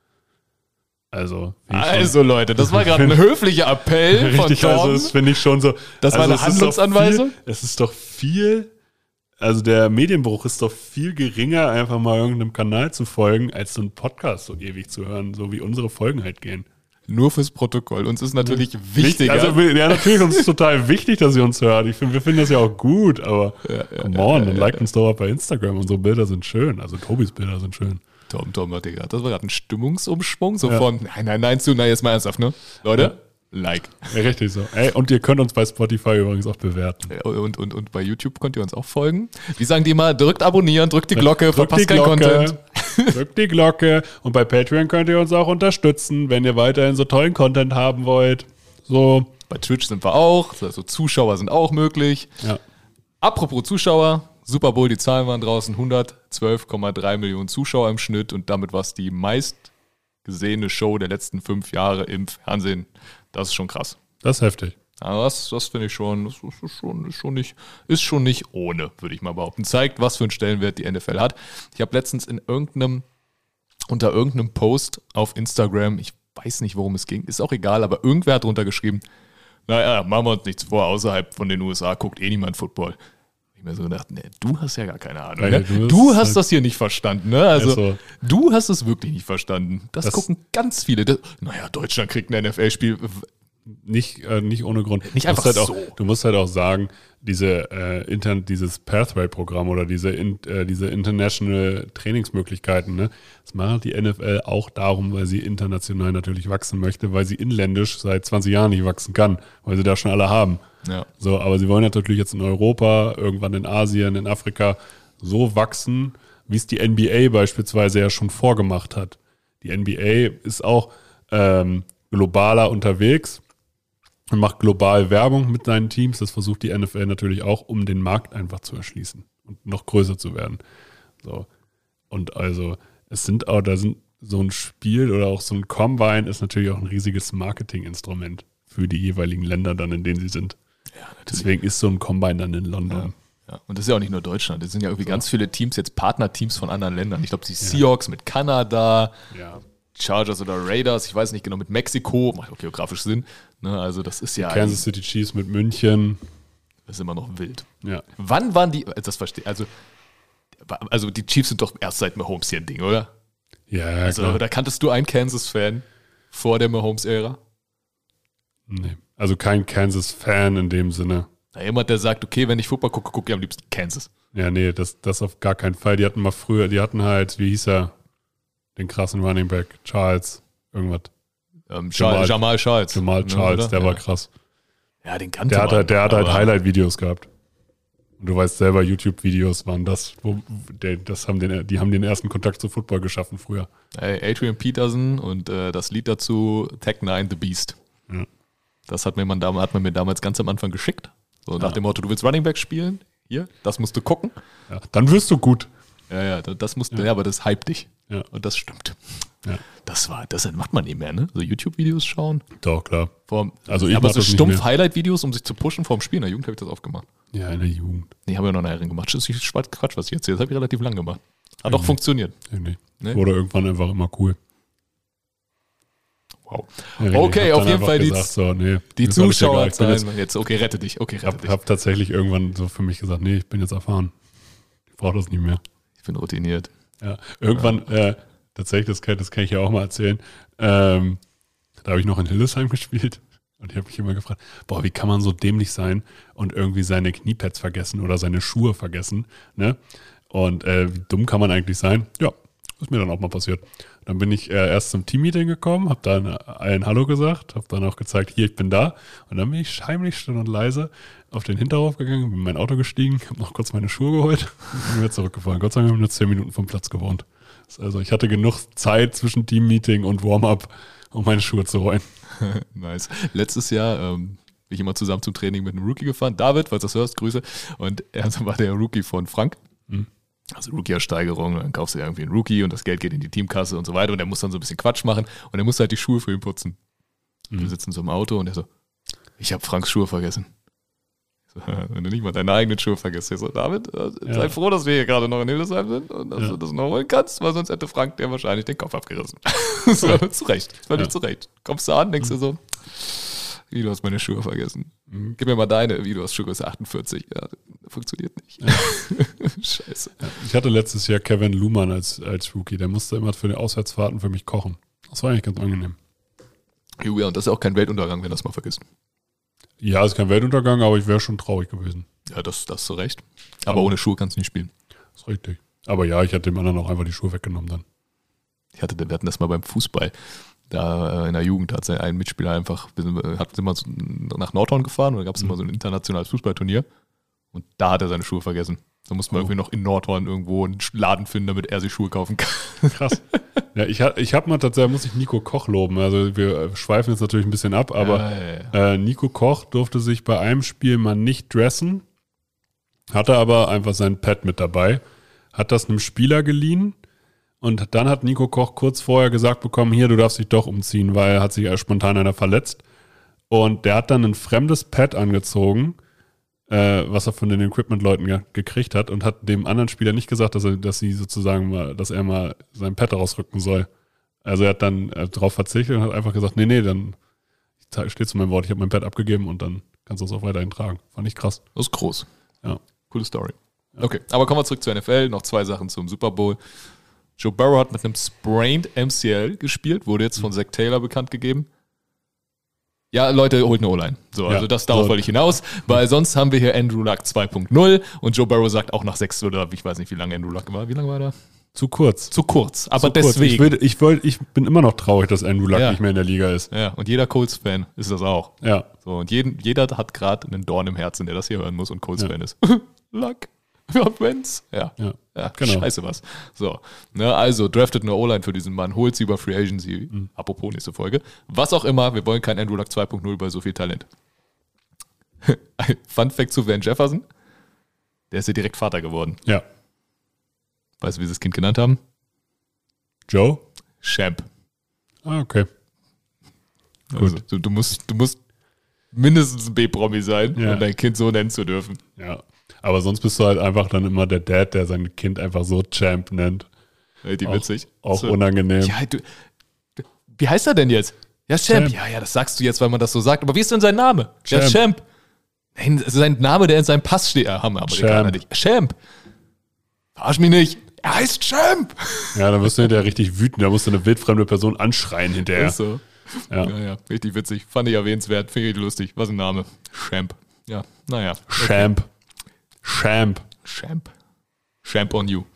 Also, finde ich schon- Also, Leute, das war gerade ein höflicher Appell von richtig, also Torben. das finde ich schon so. Das war also eine es ist doch Handlungsanweisung? Viel, es ist doch viel, also der Medienbruch ist doch viel geringer, einfach mal irgendeinem Kanal zu folgen, als so einen Podcast so ewig zu hören, so wie unsere Folgen halt gehen. Nur fürs Protokoll. Uns ist natürlich wichtiger. Also, wir- ja, natürlich, uns ist total wichtig, dass ihr uns hört. Ich find, wir finden das ja auch gut, aber come on, dann liked uns doch auch bei Instagram. Unsere Bilder sind schön, also Tobis Bilder sind schön. Tom, Tom, hat Digga, das war gerade ein Stimmungsumschwung, so Ja. von nein, nein, nein zu, nein, jetzt mal ernsthaft, ne? Leute, like. Ja, richtig so. Ey, und ihr könnt uns bei Spotify übrigens auch bewerten. Und, und, und bei YouTube könnt ihr uns auch folgen. Wie sagen die mal, drückt abonnieren, drückt die Glocke, Drückt verpasst die kein Glocke. Content. drückt die Glocke und bei Patreon könnt ihr uns auch unterstützen, wenn ihr weiterhin so tollen Content haben wollt. So. Bei Twitch sind wir auch, also Zuschauer sind auch möglich. Ja. Apropos Zuschauer, Super Bowl, die Zahlen waren draußen, hundertzwölf Komma drei Millionen Zuschauer im Schnitt und damit war es die meist gesehene Show der letzten fünf Jahre im Fernsehen. Das ist schon krass. Das ist heftig. Aber das, das finde ich schon, das ist schon, ist schon nicht, ist schon nicht ohne, würde ich mal behaupten. Zeigt, was für einen Stellenwert die N F L hat. Ich habe letztens in irgendeinem, unter irgendeinem Post auf Instagram, ich weiß nicht, worum es ging, ist auch egal, aber irgendwer hat drunter geschrieben, naja, machen wir uns nichts vor, außerhalb von den U S A guckt eh niemand Football. Ich mir so gedacht, nee, du hast ja gar keine Ahnung. Ja, Ne? du Du hast halt das hier nicht verstanden. Ne? Also, Also, du hast es wirklich nicht verstanden. Das, Das- gucken ganz viele. Das, naja, Deutschland kriegt ein N F L-Spiel. nicht, äh, nicht ohne Grund. Nicht Du musst einfach halt auch, so. Du musst halt auch sagen, diese äh, intern, dieses Pathway-Programm oder diese, in, äh, diese international Trainingsmöglichkeiten, ne, das macht die N F L auch darum, weil sie international natürlich wachsen möchte, weil sie inländisch seit zwanzig Jahren nicht wachsen kann, weil sie da schon alle haben. Ja. So, aber sie wollen natürlich jetzt in Europa, irgendwann in Asien, in Afrika so wachsen, wie es die N B A beispielsweise ja schon vorgemacht hat. Die N B A ist auch ähm, globaler unterwegs und macht global Werbung mit seinen Teams. Das versucht die N F L natürlich auch, um den Markt einfach zu erschließen und noch größer zu werden. So. Und also, es sind auch, da sind so ein Spiel oder auch so ein Combine ist natürlich auch ein riesiges Marketinginstrument für die jeweiligen Länder dann, in denen sie sind. Ja, natürlich. Deswegen ist so ein Combine dann in London. Ja. Und das ist ja auch nicht nur Deutschland. Das sind ja irgendwie so. Ganz viele Teams, jetzt Partnerteams von anderen Ländern. Ich glaube, die Seahawks mit Kanada, Ja. Chargers oder Raiders, ich weiß nicht genau, mit Mexiko, macht auch geografisch Sinn. Ne, also das ist ja, Kansas City Chiefs mit München. das ist immer noch wild. Ja. Wann waren die, das verstehe also, also die Chiefs sind doch erst seit Mahomes hier ein Ding, oder? Ja, Also klar. da kanntest du einen Kansas-Fan vor der Mahomes-Ära? Nee. Also kein Kansas-Fan in dem Sinne. Na, jemand, der sagt, okay, wenn ich Football gucke, gucke ich am liebsten Kansas. Ja, nee, das, das auf gar keinen Fall. Die hatten mal früher, die hatten halt, wie hieß er, den krassen Running Back, Charles, irgendwas. Ähm, Jamal- Jamal, Jamal Charles. Jamal Ne, Charles, oder? der ja. war krass. Ja, den kannte Der hat man, halt, der hat halt aber- Highlight-Videos gehabt. Und du weißt selber, YouTube-Videos waren das, wo, der, das haben den, die haben den ersten Kontakt zu Football geschaffen früher. Hey, Adrian Peterson und äh, das Lied dazu, Tech Nine, The Beast. Ja. Das hat, mir man, dam- hat man mir damals ganz am Anfang geschickt. So nach Ja. dem Motto, du willst Running Back spielen? Hier, das musst du gucken. Ja, dann wirst du gut. Ja, ja, das, das musst du, ja. aber das hypt dich. Ja. Und das stimmt. Ja. Das war, das macht man nicht mehr, ne? So YouTube-Videos schauen. Doch, klar. Vorm, Also ich aber mach so das nicht stumpf mehr. Highlight-Videos, um sich zu pushen vorm Spiel. In der Jugend habe ich das aufgemacht. Ja, in der Jugend. Nee, habe ich noch nachher gemacht. Das ist Quatsch, was ich erzähle. Das habe ich relativ lang gemacht. Hat auch Mhm. funktioniert. Irgendwie. Nee? Wurde irgendwann einfach immer cool. Wow. Ja, Okay, ich hab auf dann jeden einfach Fall die- gesagt, so, nee, Die mir ist alles egal. Ich bin Zuschauerzahlen. jetzt- Jetzt, okay, rette dich. Okay, Ich rette habe dich. hab tatsächlich irgendwann so für mich gesagt, nee, ich bin jetzt erfahren. Ich brauche das nicht mehr. Ich bin routiniert. Ja, irgendwann, äh, tatsächlich, das kann, das kann ich ja auch mal erzählen, ähm, da habe ich noch in Hildesheim gespielt und ich habe mich immer gefragt, boah, wie kann man so dämlich sein und irgendwie seine Kniepads vergessen oder seine Schuhe vergessen, ne? Und äh, wie dumm kann man eigentlich sein? Ja, ist mir dann auch mal passiert. Dann bin ich äh, erst zum Teammeeting gekommen, habe dann allen Hallo gesagt, habe dann auch gezeigt, hier, ich bin da. Und dann bin ich heimlich still und leise auf den Hinterhof gegangen, bin in mein Auto gestiegen, habe noch kurz meine Schuhe geholt und bin wieder zurückgefahren. Gott sei Dank haben wir nur zehn Minuten vom Platz gewohnt. Also ich hatte genug Zeit zwischen Teammeeting und Warm-up, um meine Schuhe zu rollen. Nice. Letztes Jahr ähm, bin ich immer zusammen zum Training mit einem Rookie gefahren. David, falls du das hörst, Grüße. Und er war der Rookie von Frank. Mhm. Also Rookie-Ersteigerung. Dann kaufst du ja irgendwie einen Rookie und das Geld geht in die Teamkasse und so weiter. Und er muss dann so ein bisschen Quatsch machen. Und er muss halt die Schuhe für ihn putzen. Mhm. Wir sitzen so im Auto und er so, ich habe Franks Schuhe vergessen. Ich so, wenn du nicht mal deine eigenen Schuhe vergisst. Ich so, David, äh, sei Ja. froh, dass wir hier gerade noch in Hildesheim sind und dass Ja. du das noch holen kannst, weil sonst hätte Frank dir wahrscheinlich den Kopf abgerissen. so, zu Recht, völlig Ja. zu Recht. Kommst du an, denkst du so, wie, du hast meine Schuhe vergessen. Mhm. Gib mir mal deine, wie, du hast Schuhgröße achtundvierzig. Ja, funktioniert nicht. Scheiße. Ich hatte letztes Jahr Kevin Luhmann als, als Rookie, der musste immer für die Auswärtsfahrten für mich kochen. Das war eigentlich ganz angenehm. Ja, und das ist auch kein Weltuntergang, wenn du das mal vergisst. Ja, ist kein Weltuntergang, aber ich wäre schon traurig gewesen. Ja, das, das hast du recht. Aber, Aber- ohne Schuhe kannst du nicht spielen. Das ist richtig. Aber ja, ich hatte dem anderen auch einfach die Schuhe weggenommen dann. Ich hatte, wir hatten das mal beim Fußball. Da äh, in der Jugend hat ein Mitspieler einfach, wir sind, hat, sind wir so nach Nordhorn gefahren und da gab es Mhm. immer so ein internationales Fußballturnier und da hat er seine Schuhe vergessen. Da muss man oh. irgendwie noch in Nordhorn irgendwo einen Laden finden, damit er sich Schuhe kaufen kann. Krass. Ja, ich, ich habe mal tatsächlich, muss ich Nico Koch loben. Also wir schweifen jetzt natürlich ein bisschen ab, aber ja, ja, ja. Äh, Nico Koch durfte sich bei einem Spiel mal nicht dressen, hatte aber einfach sein Pad mit dabei, hat das einem Spieler geliehen und dann hat Nico Koch kurz vorher gesagt bekommen, hier, du darfst dich doch umziehen, weil hat sich spontan einer verletzt. Und der hat dann ein fremdes Pad angezogen, äh, was er von den Equipment-Leuten ge- gekriegt hat und hat dem anderen Spieler nicht gesagt, dass er, dass sie sozusagen mal, dass er mal sein Pad rausrücken soll. Also er hat dann äh, darauf verzichtet und hat einfach gesagt, nee, nee, dann steht zu meinem Wort, ich habe mein Pad abgegeben und dann kannst du es auch weiterhin tragen. Fand ich krass. Das ist groß. Ja. Coole Story. Ja. Okay, aber kommen wir zurück zur N F L. Noch zwei Sachen zum Super Bowl. Joe Burrow hat mit einem Sprained M C L gespielt, wurde jetzt von Zach Taylor bekannt gegeben. Ja, Leute, holt eine O-Line. So, ja, also das darauf so. wollte ich hinaus, weil sonst haben wir hier Andrew Luck zwei Punkt null und Joe Burrow sagt auch nach sechs oder ich weiß nicht, wie lange Andrew Luck war. Wie lange war der? Zu kurz. Zu kurz, aber Zu deswegen. Kurz. Ich, will, ich, will, ich bin immer noch traurig, dass Andrew Luck ja. nicht mehr in der Liga ist. Ja, und jeder Colts-Fan ist das auch. Ja. So, und jeden, jeder hat gerade einen Dorn im Herzen, der das hier hören muss und Colts-Fan ja. ist. Luck. Wentz. Ja. Ja, ja genau. Scheiße was. So, ne, also draftet eine O-Line für diesen Mann, holt sie über Free Agency, mhm. apropos nächste Folge. Was auch immer, wir wollen kein Andrew Luck zwei Punkt null bei so viel Talent. Fun Fact zu Van Jefferson, der ist ja direkt Vater geworden. Ja. Weißt du, wie sie das Kind genannt haben? Joe? Champ. Ah, okay. Also, Gut. Du, du, musst, du musst mindestens ein B-Promi sein, ja. um dein Kind so nennen zu dürfen. Ja. Aber sonst bist du halt einfach dann immer der Dad, der sein Kind einfach so Champ nennt. Hey, die auch, witzig. Auch so. Unangenehm. Ja, du, du, wie heißt er denn jetzt? Ja, Champ. Champ. Ja, ja, das sagst du jetzt, weil man das so sagt. Aber wie ist denn sein Name? Champ. Ja, Champ. Nein, sein Name, der in seinem Pass steht. Ja, haben wir Amerikaner nicht. Champ. Verarsch mich nicht. Er heißt Champ. Ja, dann wirst du hinterher richtig wütend. Da musst du eine wildfremde Person anschreien hinterher. Ist so. Ja. ja, ja, richtig witzig. Fand ich erwähnenswert. Finde ich lustig. Was ein Name. Champ. Ja, naja. Okay. Champ. Champ. Champ. Champ on you.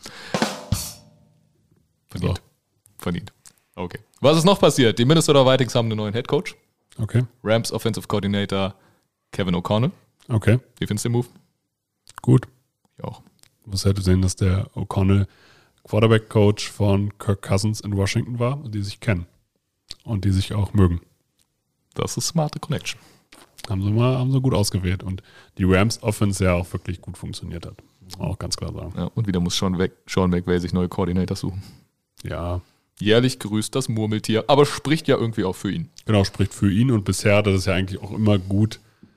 Verdient. So. Verdient. Okay. Was ist noch passiert? Die Minnesota Vikings haben einen neuen Headcoach. Okay. Rams Offensive Coordinator Kevin O'Connell. Okay. Wie findest du den Move? Gut. Ich auch. Du musst halt sehen, dass der O'Connell Quarterback-Coach von Kirk Cousins in Washington war, die sich kennen. Und die sich auch mögen. Das ist smarte Connection. Haben sie mal haben sie gut ausgewählt. Und die Rams Offense ja auch wirklich gut funktioniert hat. Muss man auch ganz klar sagen. Ja, und wieder muss Sean, Weg, Sean McVay sich neue Coordinator suchen. Ja. Jährlich grüßt das Murmeltier, aber spricht ja irgendwie auch für ihn. Genau, spricht für ihn. Und bisher hat er das ja eigentlich auch immer gut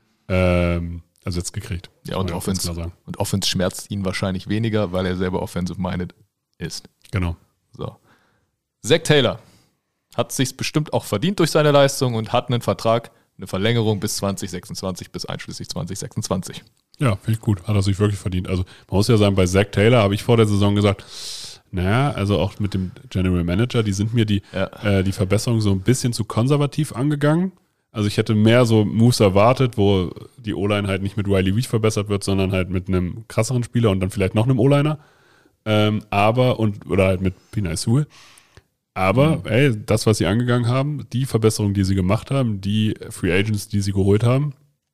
ähm, ersetzt gekriegt. Ja, und Offense, und Offense schmerzt ihn wahrscheinlich weniger, weil er selber offensive-minded ist. Genau. So. Zach Taylor hat es sich bestimmt auch verdient durch seine Leistung und hat einen Vertrag, eine Verlängerung bis zwanzig sechsundzwanzig, bis einschließlich zwanzig sechsundzwanzig. Ja, finde ich gut. Hat er sich wirklich verdient. Also man muss ja sagen, bei Zach Taylor habe ich vor der Saison gesagt, naja, also auch mit dem General Manager, die sind mir die, ja. äh, die Verbesserung so ein bisschen zu konservativ angegangen. Also ich hätte mehr so Moves erwartet, wo die O-Line halt nicht mit Riley Reid verbessert wird, sondern halt mit einem krasseren Spieler und dann vielleicht noch einem O-Liner. Ähm, aber, und oder halt mit Penei Sewell. Aber, mhm. ey, das, was sie angegangen haben, die Verbesserungen, die sie gemacht haben, die Free Agents, die sie geholt haben,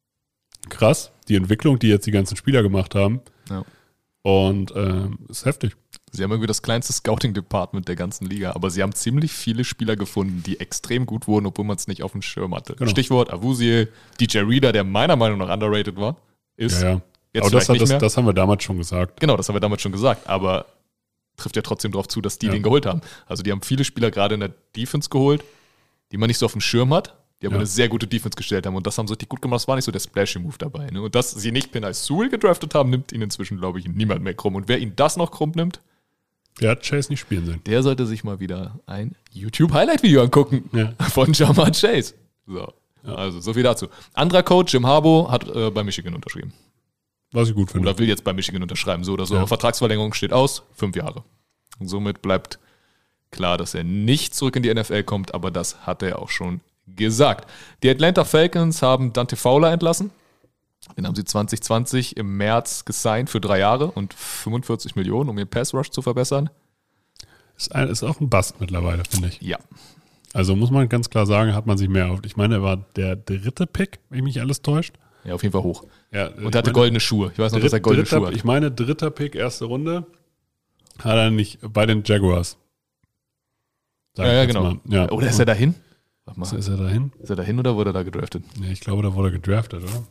krass. Die Entwicklung, die jetzt die ganzen Spieler gemacht haben. Ja. Und ähm, ist heftig. Sie haben irgendwie das kleinste Scouting-Department der ganzen Liga, aber sie haben ziemlich viele Spieler gefunden, die extrem gut wurden, obwohl man es nicht auf dem Schirm hatte. Genau. Stichwort Awuzie, D J Reader, der meiner Meinung nach underrated war, ist ja, ja. jetzt aber das, nicht das, mehr. Das haben wir damals schon gesagt. Genau, das haben wir damals schon gesagt, aber trifft ja trotzdem darauf zu, dass die ja. den geholt haben. Also die haben viele Spieler gerade in der Defense geholt, die man nicht so auf dem Schirm hat, die aber ja. eine sehr gute Defense gestellt haben und das haben sie richtig gut gemacht. Das war nicht so der Splashy-Move dabei. Ne? Und dass sie nicht Penei Sewell gedraftet haben, nimmt ihnen inzwischen, glaube ich, niemand mehr krumm. Und wer ihn das noch krumm nimmt, der hat Chase nicht spielen sehen. Der sollte sich mal wieder ein YouTube-Highlight-Video angucken ja. von Jamar Chase. So, ja. Also so viel dazu. Anderer Coach, Jim Harbaugh, hat äh, bei Michigan unterschrieben. Was ich gut finde. Oder will jetzt bei Michigan unterschreiben, so oder so. Ja. Vertragsverlängerung steht aus, fünf Jahre. Und somit bleibt klar, dass er nicht zurück in die N F L kommt, aber das hat er auch schon gesagt. Die Atlanta Falcons haben Dante Fowler entlassen. Den haben sie zwanzig zwanzig im März gesigned für drei Jahre und fünfundvierzig Millionen, um ihren Pass-Rush zu verbessern. Ist, ein, ist auch ein Bust mittlerweile, finde ich. Ja. Also muss man ganz klar sagen, hat man sich mehr auf. Ich meine, er war der dritte Pick, wenn mich nicht alles täuscht. Ja, auf jeden Fall hoch. Ja, und er hatte goldene Schuhe. Ich weiß noch, dass er goldene dritter, Schuhe hat. Ich meine, dritter Pick, erste Runde, hat er nicht bei den Jaguars. Sag Ja, ja, ich jetzt genau. mal. Ja. Oder ist er dahin? Warte mal. Ist, ist er dahin? Ist er dahin oder wurde er da gedraftet? Nee, ich glaube, da wurde er gedraftet, oder?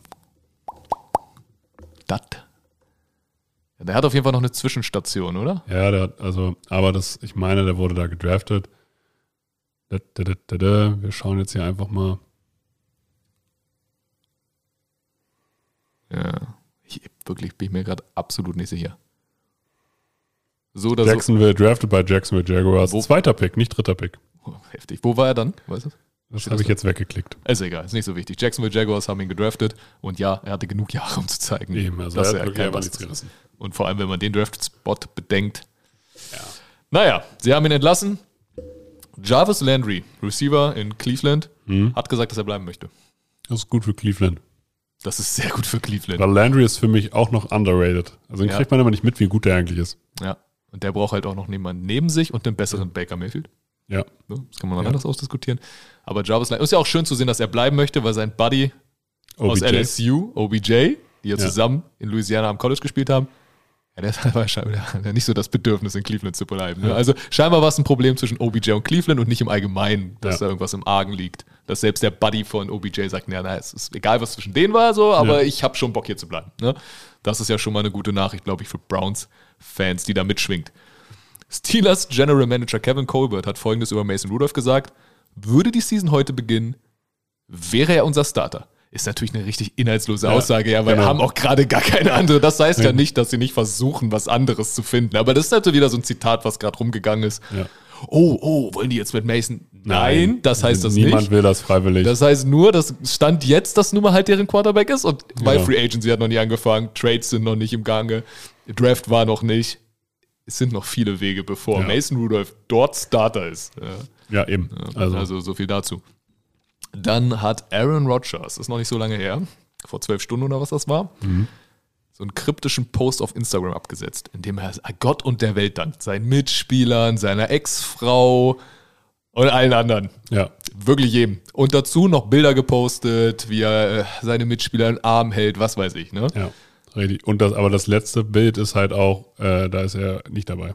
Das. Ja, der hat auf jeden Fall noch eine Zwischenstation, oder? Ja, der hat, also, aber das, ich meine, der wurde da gedraftet. Da, da, da, da, da. Wir schauen jetzt hier einfach mal. Ja. Ich, wirklich bin ich mir gerade absolut nicht sicher. So oder Jacksonville, so. Drafted by Jacksonville Jaguars. Wo? Zweiter Pick, nicht dritter Pick. Oh, heftig. Wo war er dann? Weißt du? Das habe ich jetzt weggeklickt. Ist egal, ist nicht so wichtig. Jacksonville Jaguars haben ihn gedraftet und ja, er hatte genug Jahre, um zu zeigen, Eben, also dass er hat er wirklich kein einfach Bass nichts ist. gerissen. Und vor allem, wenn man den Draft-Spot bedenkt. Ja. Naja, sie haben ihn entlassen. Jarvis Landry, Receiver in Cleveland, Mhm. hat gesagt, dass er bleiben möchte. Das ist gut für Cleveland. Das ist sehr gut für Cleveland. Weil Landry ist für mich auch noch underrated. Also den Ja. kriegt man immer nicht mit, wie gut der eigentlich ist. Ja, und der braucht halt auch noch jemanden neben sich und den besseren Baker Mayfield. Ja. Das kann man noch Ja. anders ausdiskutieren. Aber Jarvis Landry, ist ja auch schön zu sehen, dass er bleiben möchte, weil sein Buddy O B aus J. L S U, O B J, die ja Ja. zusammen in Louisiana am College gespielt haben, ja, der hat wahrscheinlich nicht so das Bedürfnis, in Cleveland zu bleiben. Ne? Ja. Also scheinbar war es ein Problem zwischen O B J und Cleveland und nicht im Allgemeinen, dass Ja. da irgendwas im Argen liegt. Dass selbst der Buddy von O B J sagt, na, na, es ist egal, was zwischen denen war, so, aber Ja. ich habe schon Bock, hier zu bleiben. Ne? Das ist ja schon mal eine gute Nachricht, glaube ich, für Browns-Fans, die da mitschwingt. Steelers General Manager Kevin Colbert hat Folgendes über Mason Rudolph gesagt: Würde die Season heute beginnen, wäre er unser Starter. Ist natürlich eine richtig inhaltslose Ja, Aussage, ja, weil genau. wir haben auch gerade gar keine andere. Das heißt ja Ja. nicht, dass sie nicht versuchen, was anderes zu finden. Aber das ist halt so wieder so ein Zitat, was gerade rumgegangen ist. Ja. Oh, oh, wollen die jetzt mit Mason? Nein, das heißt das Niemand nicht. will das freiwillig. Das heißt nur, das stand jetzt, dass nun mal halt deren Quarterback ist. Und bei Ja. Free Agency hat noch nie angefangen. Trades sind noch nicht im Gange. Draft war noch nicht. Es sind noch viele Wege, bevor Ja. Mason Rudolph dort Starter ist. Ja. ja, eben. Also, Also, so viel dazu. Dann hat Aaron Rodgers, ist noch nicht so lange her, vor zwölf Stunden oder was das war, Mhm. so einen kryptischen Post auf Instagram abgesetzt, in dem er Gott und der Welt dankt. Seinen Mitspielern, seiner Ex-Frau und allen anderen. ja. Wirklich jedem. Und dazu noch Bilder gepostet, wie er äh, seine Mitspieler in den Arm hält, was weiß ich. Ne? Ja. Richtig. Und das, aber das letzte Bild ist halt auch, äh, da ist er nicht dabei.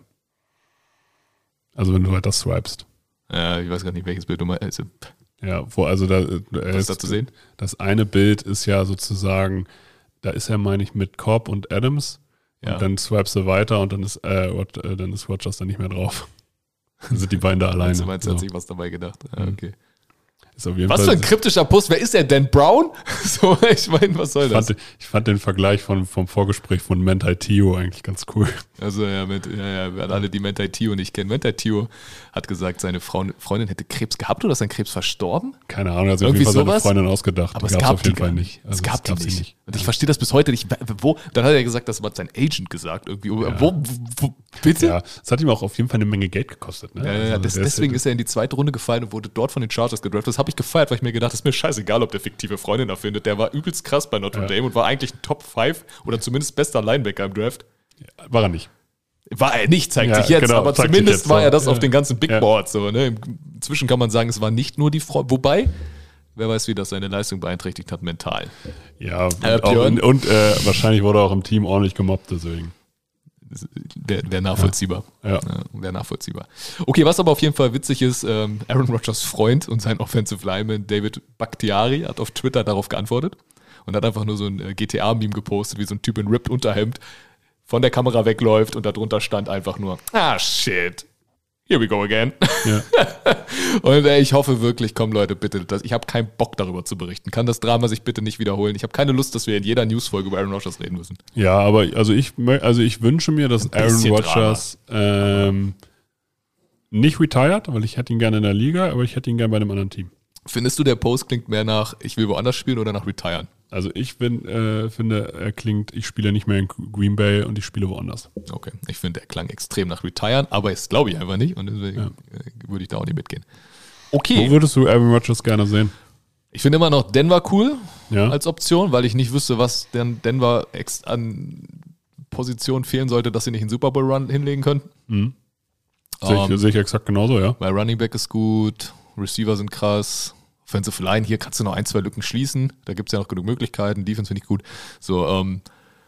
Also wenn du halt das swipest. Ja, ich weiß gar nicht, welches Bild du meinst. Also, Ja, wo, also da, äh, was ist da zu sehen? Das eine Bild ist ja sozusagen, da ist er, meine ich, mit Cobb und Adams. Ja. Und dann swipest du weiter und dann ist, äh, Rod, äh, dann ist Rodgers da nicht mehr drauf. Dann sind die beiden da alleine. Du meinst, er hat so. sich was dabei gedacht. Ja, okay. Ist auf jeden Was Fall, für ein kryptischer Post. Wer ist er denn? Brown? So, ich meine, was soll ich das? fand, ich fand den Vergleich von, vom Vorgespräch von Mentai Tio eigentlich ganz cool. Also ja, mit, ja, ja, alle, die Mentai Tio nicht kennen. Mentai Tio hat gesagt, seine Frau, Freundin hätte Krebs gehabt oder ist sein Krebs verstorben? Keine Ahnung, also Irgendwie auf jeden Fall sowas? seine Freundin ausgedacht. Aber Die es gab's gab auf jeden die Fall gar nicht. nicht. Also es gab die gab sie nicht. Und ich verstehe das bis heute nicht. Wo? Dann hat er gesagt, das hat sein Agent gesagt. Irgendwie. Ja. Wo, wo, wo? Bitte? Ja, es hat ihm auch auf jeden Fall eine Menge Geld gekostet. Ne? Ja, ja, Also das, der deswegen ist, ist er in die zweite Runde gefallen und wurde dort von den Chargers gedraftet. Das habe ich gefeiert, weil ich mir gedacht habe, ist mir scheißegal, ob der fiktive Freundin erfindet. Der war übelst krass bei Notre Ja. Dame und war eigentlich ein Top fünf oder zumindest bester Linebacker im Draft. war er nicht. War er nicht, zeigt Ja, sich jetzt, genau, aber zeigt sich zumindest jetzt war so. er das Ja. auf den ganzen Big Ja. Boards. So, ne? Inzwischen kann man sagen, es war nicht nur die Frau, wobei, wer weiß, wie das seine Leistung beeinträchtigt hat, mental. Ja, Äh, und, auch, Björn? und, und äh, wahrscheinlich wurde er auch im Team ordentlich gemobbt, deswegen. Wäre wär nachvollziehbar. Ja. Wäre nachvollziehbar. Okay, was aber auf jeden Fall witzig ist, ähm, Aaron Rodgers Freund und sein Offensive Lineman David Bakhtiari hat auf Twitter darauf geantwortet und hat einfach nur so ein äh, G T A-Meme gepostet, wie so ein Typ in Ripped Unterhemd von der Kamera wegläuft und darunter stand einfach nur, ah shit, here we go again. Ja. Und ey, ich hoffe wirklich, komm Leute, bitte, das, ich habe keinen Bock darüber zu berichten. Kann das Drama sich bitte nicht wiederholen? Ich habe keine Lust, dass wir in jeder Newsfolge über Aaron Rodgers reden müssen. Ja, aber also ich, mö- also ich wünsche mir, dass Ein Aaron bisschen Rodgers ähm, nicht retired, weil ich hätte ihn gerne in der Liga, aber ich hätte ihn gerne bei einem anderen Team. Findest du, der Post klingt mehr nach, ich will woanders spielen oder nach retiren? Also ich bin, äh, finde, er klingt, ich spiele nicht mehr in Green Bay und ich spiele woanders. Okay, ich finde, er klang extrem nach retiren, aber das glaube ich einfach nicht und deswegen Ja. äh, würde ich da auch nicht mitgehen. Wo Okay, würdest du Aaron Rodgers gerne sehen? ich finde immer noch Denver cool Ja. als Option, weil ich nicht wüsste, was denn Denver ex an Position fehlen sollte, dass sie nicht einen Super Bowl Run hinlegen könnten. Mhm. Sehe ich, Ähm, sehe ich exakt genauso, ja. Weil Running Back ist gut, Receiver sind krass, Offensive Line, hier kannst du noch ein, zwei Lücken schließen. Da gibt es ja noch genug Möglichkeiten. Defense finde ich gut. So, ähm,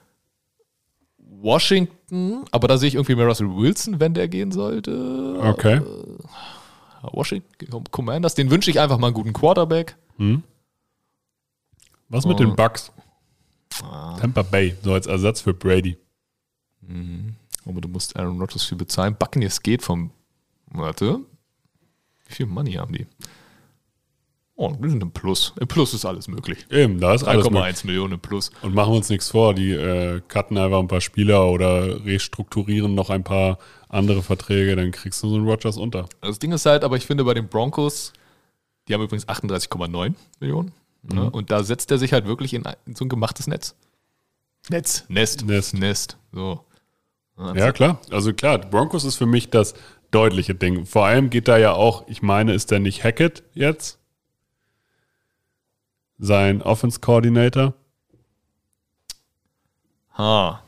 Washington, aber da sehe ich irgendwie mehr Russell Wilson, wenn der gehen sollte. Okay. Äh, Washington Commanders, den wünsche ich einfach mal einen guten Quarterback. Hm. Was mit Oh. den Bucks? Ah. Tampa Bay, so als Ersatz für Brady. Mhm. Aber du musst Aaron Rodgers viel bezahlen. Buccaneers geht vom, warte, wie viel Money haben die? Oh, die sind im Plus. Im Plus ist alles möglich. Eben, da ist drei alles Komma möglich. eins Millionen im Plus. Und machen wir uns nichts vor, die äh, cutten einfach ein paar Spieler oder restrukturieren noch ein paar andere Verträge, dann kriegst du so einen Rodgers unter. Das Ding ist halt, aber ich finde bei den Broncos, die haben übrigens achtunddreißig Komma neun Millionen. Mhm. Ne? Und da setzt er sich halt wirklich in, in so ein gemachtes Netz. Netz, Nest, Nest. Nest. So. Ja, klar. Also klar, Broncos ist für mich das deutliche Ding. Vor allem geht da ja auch, ich meine, ist der nicht Hackett jetzt? Sein Offense Coordinator? Ha.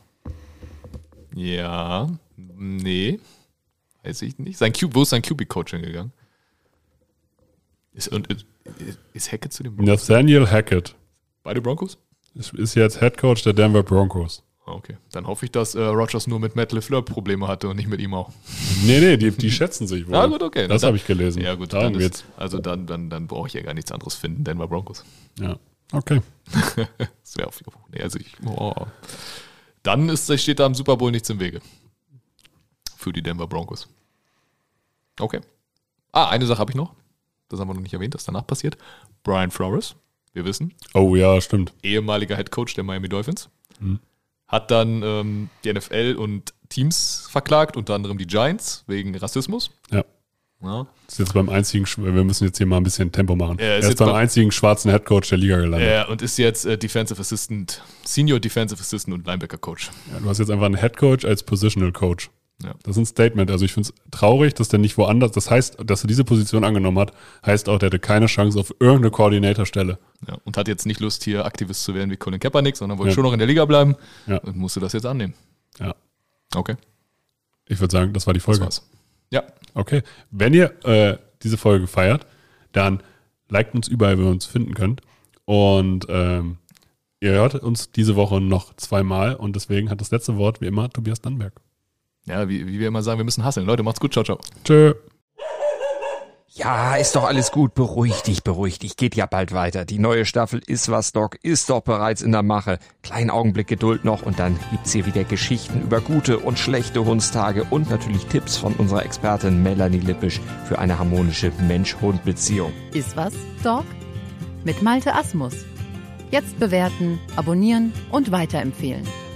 Ja. Nee. Weiß ich nicht. Sein Q, wo ist sein Q B-Coach hingegangen? Ist, und, ist, ist Hackett zu den Broncos? Nathaniel Hackett Beide Broncos? ist, ist jetzt Head Coach der Denver Broncos. Okay. Dann hoffe ich, dass äh, Rodgers nur mit Matt LeFleur Probleme hatte und nicht mit ihm auch. Nee, nee, die, die schätzen sich wohl. Ja, gut, okay. Das Dann- habe ich gelesen. Ja, gut. Darum Dann geht's. ist, also dann, dann, dann brauche ich ja gar nichts anderes finden. Denver Broncos. Ja, okay. Das wäre auf nee, also ich, oh. Dann ist, steht da im Super Bowl nichts im Wege. Für die Denver Broncos. Okay. Ah, eine Sache habe ich noch. Das haben wir noch nicht erwähnt, das danach passiert. Brian Flores, wir wissen, Oh ja, stimmt. ehemaliger Head Coach der Miami Dolphins, Mhm. hat dann ähm, die N F L und Teams verklagt, unter anderem die Giants, wegen Rassismus. Ja. Ja. Ist jetzt beim einzigen, Sch- wir müssen jetzt hier mal ein bisschen Tempo machen. Ja, ist er ist jetzt beim beim- einzigen schwarzen Headcoach der Liga gelandet. Äh, und ist jetzt äh, Defensive Assistant, Senior Defensive Assistant und Linebacker Coach. Ja, du hast jetzt einfach einen Headcoach als Positional Coach. Ja. Das ist ein Statement. Also ich finde es traurig, dass der nicht woanders, das heißt, dass er diese Position angenommen hat, heißt auch, der hatte keine Chance auf irgendeine Koordinatorstelle. Ja, und hat jetzt nicht Lust, hier Aktivist zu werden wie Colin Kaepernick, sondern wollte Ja. schon noch in der Liga bleiben Ja. und musste das jetzt annehmen. Ja. Okay, Ich würde sagen, das war die das Folge. war's. Ja, Okay. Wenn ihr äh, diese Folge feiert, dann liked uns überall, wo ihr uns finden könnt. Und ähm, ihr hört uns diese Woche noch zweimal und deswegen hat das letzte Wort wie immer Tobias Dannenberg. ja wie, wie wir immer sagen, wir müssen hasseln. Leute, macht's gut. Ciao, ciao. Tschö. Ja, ist doch alles gut. Beruhig dich, beruhig dich. Geht ja bald weiter. Die neue Staffel Ist was, Doc ist doch bereits in der Mache. Kleinen Augenblick Geduld noch und dann gibt's hier wieder Geschichten über gute und schlechte Hundstage und natürlich Tipps von unserer Expertin Melanie Lippisch für eine harmonische Mensch-Hund-Beziehung. Ist was, Dog? Mit Malte Asmus. Jetzt bewerten, abonnieren und weiterempfehlen.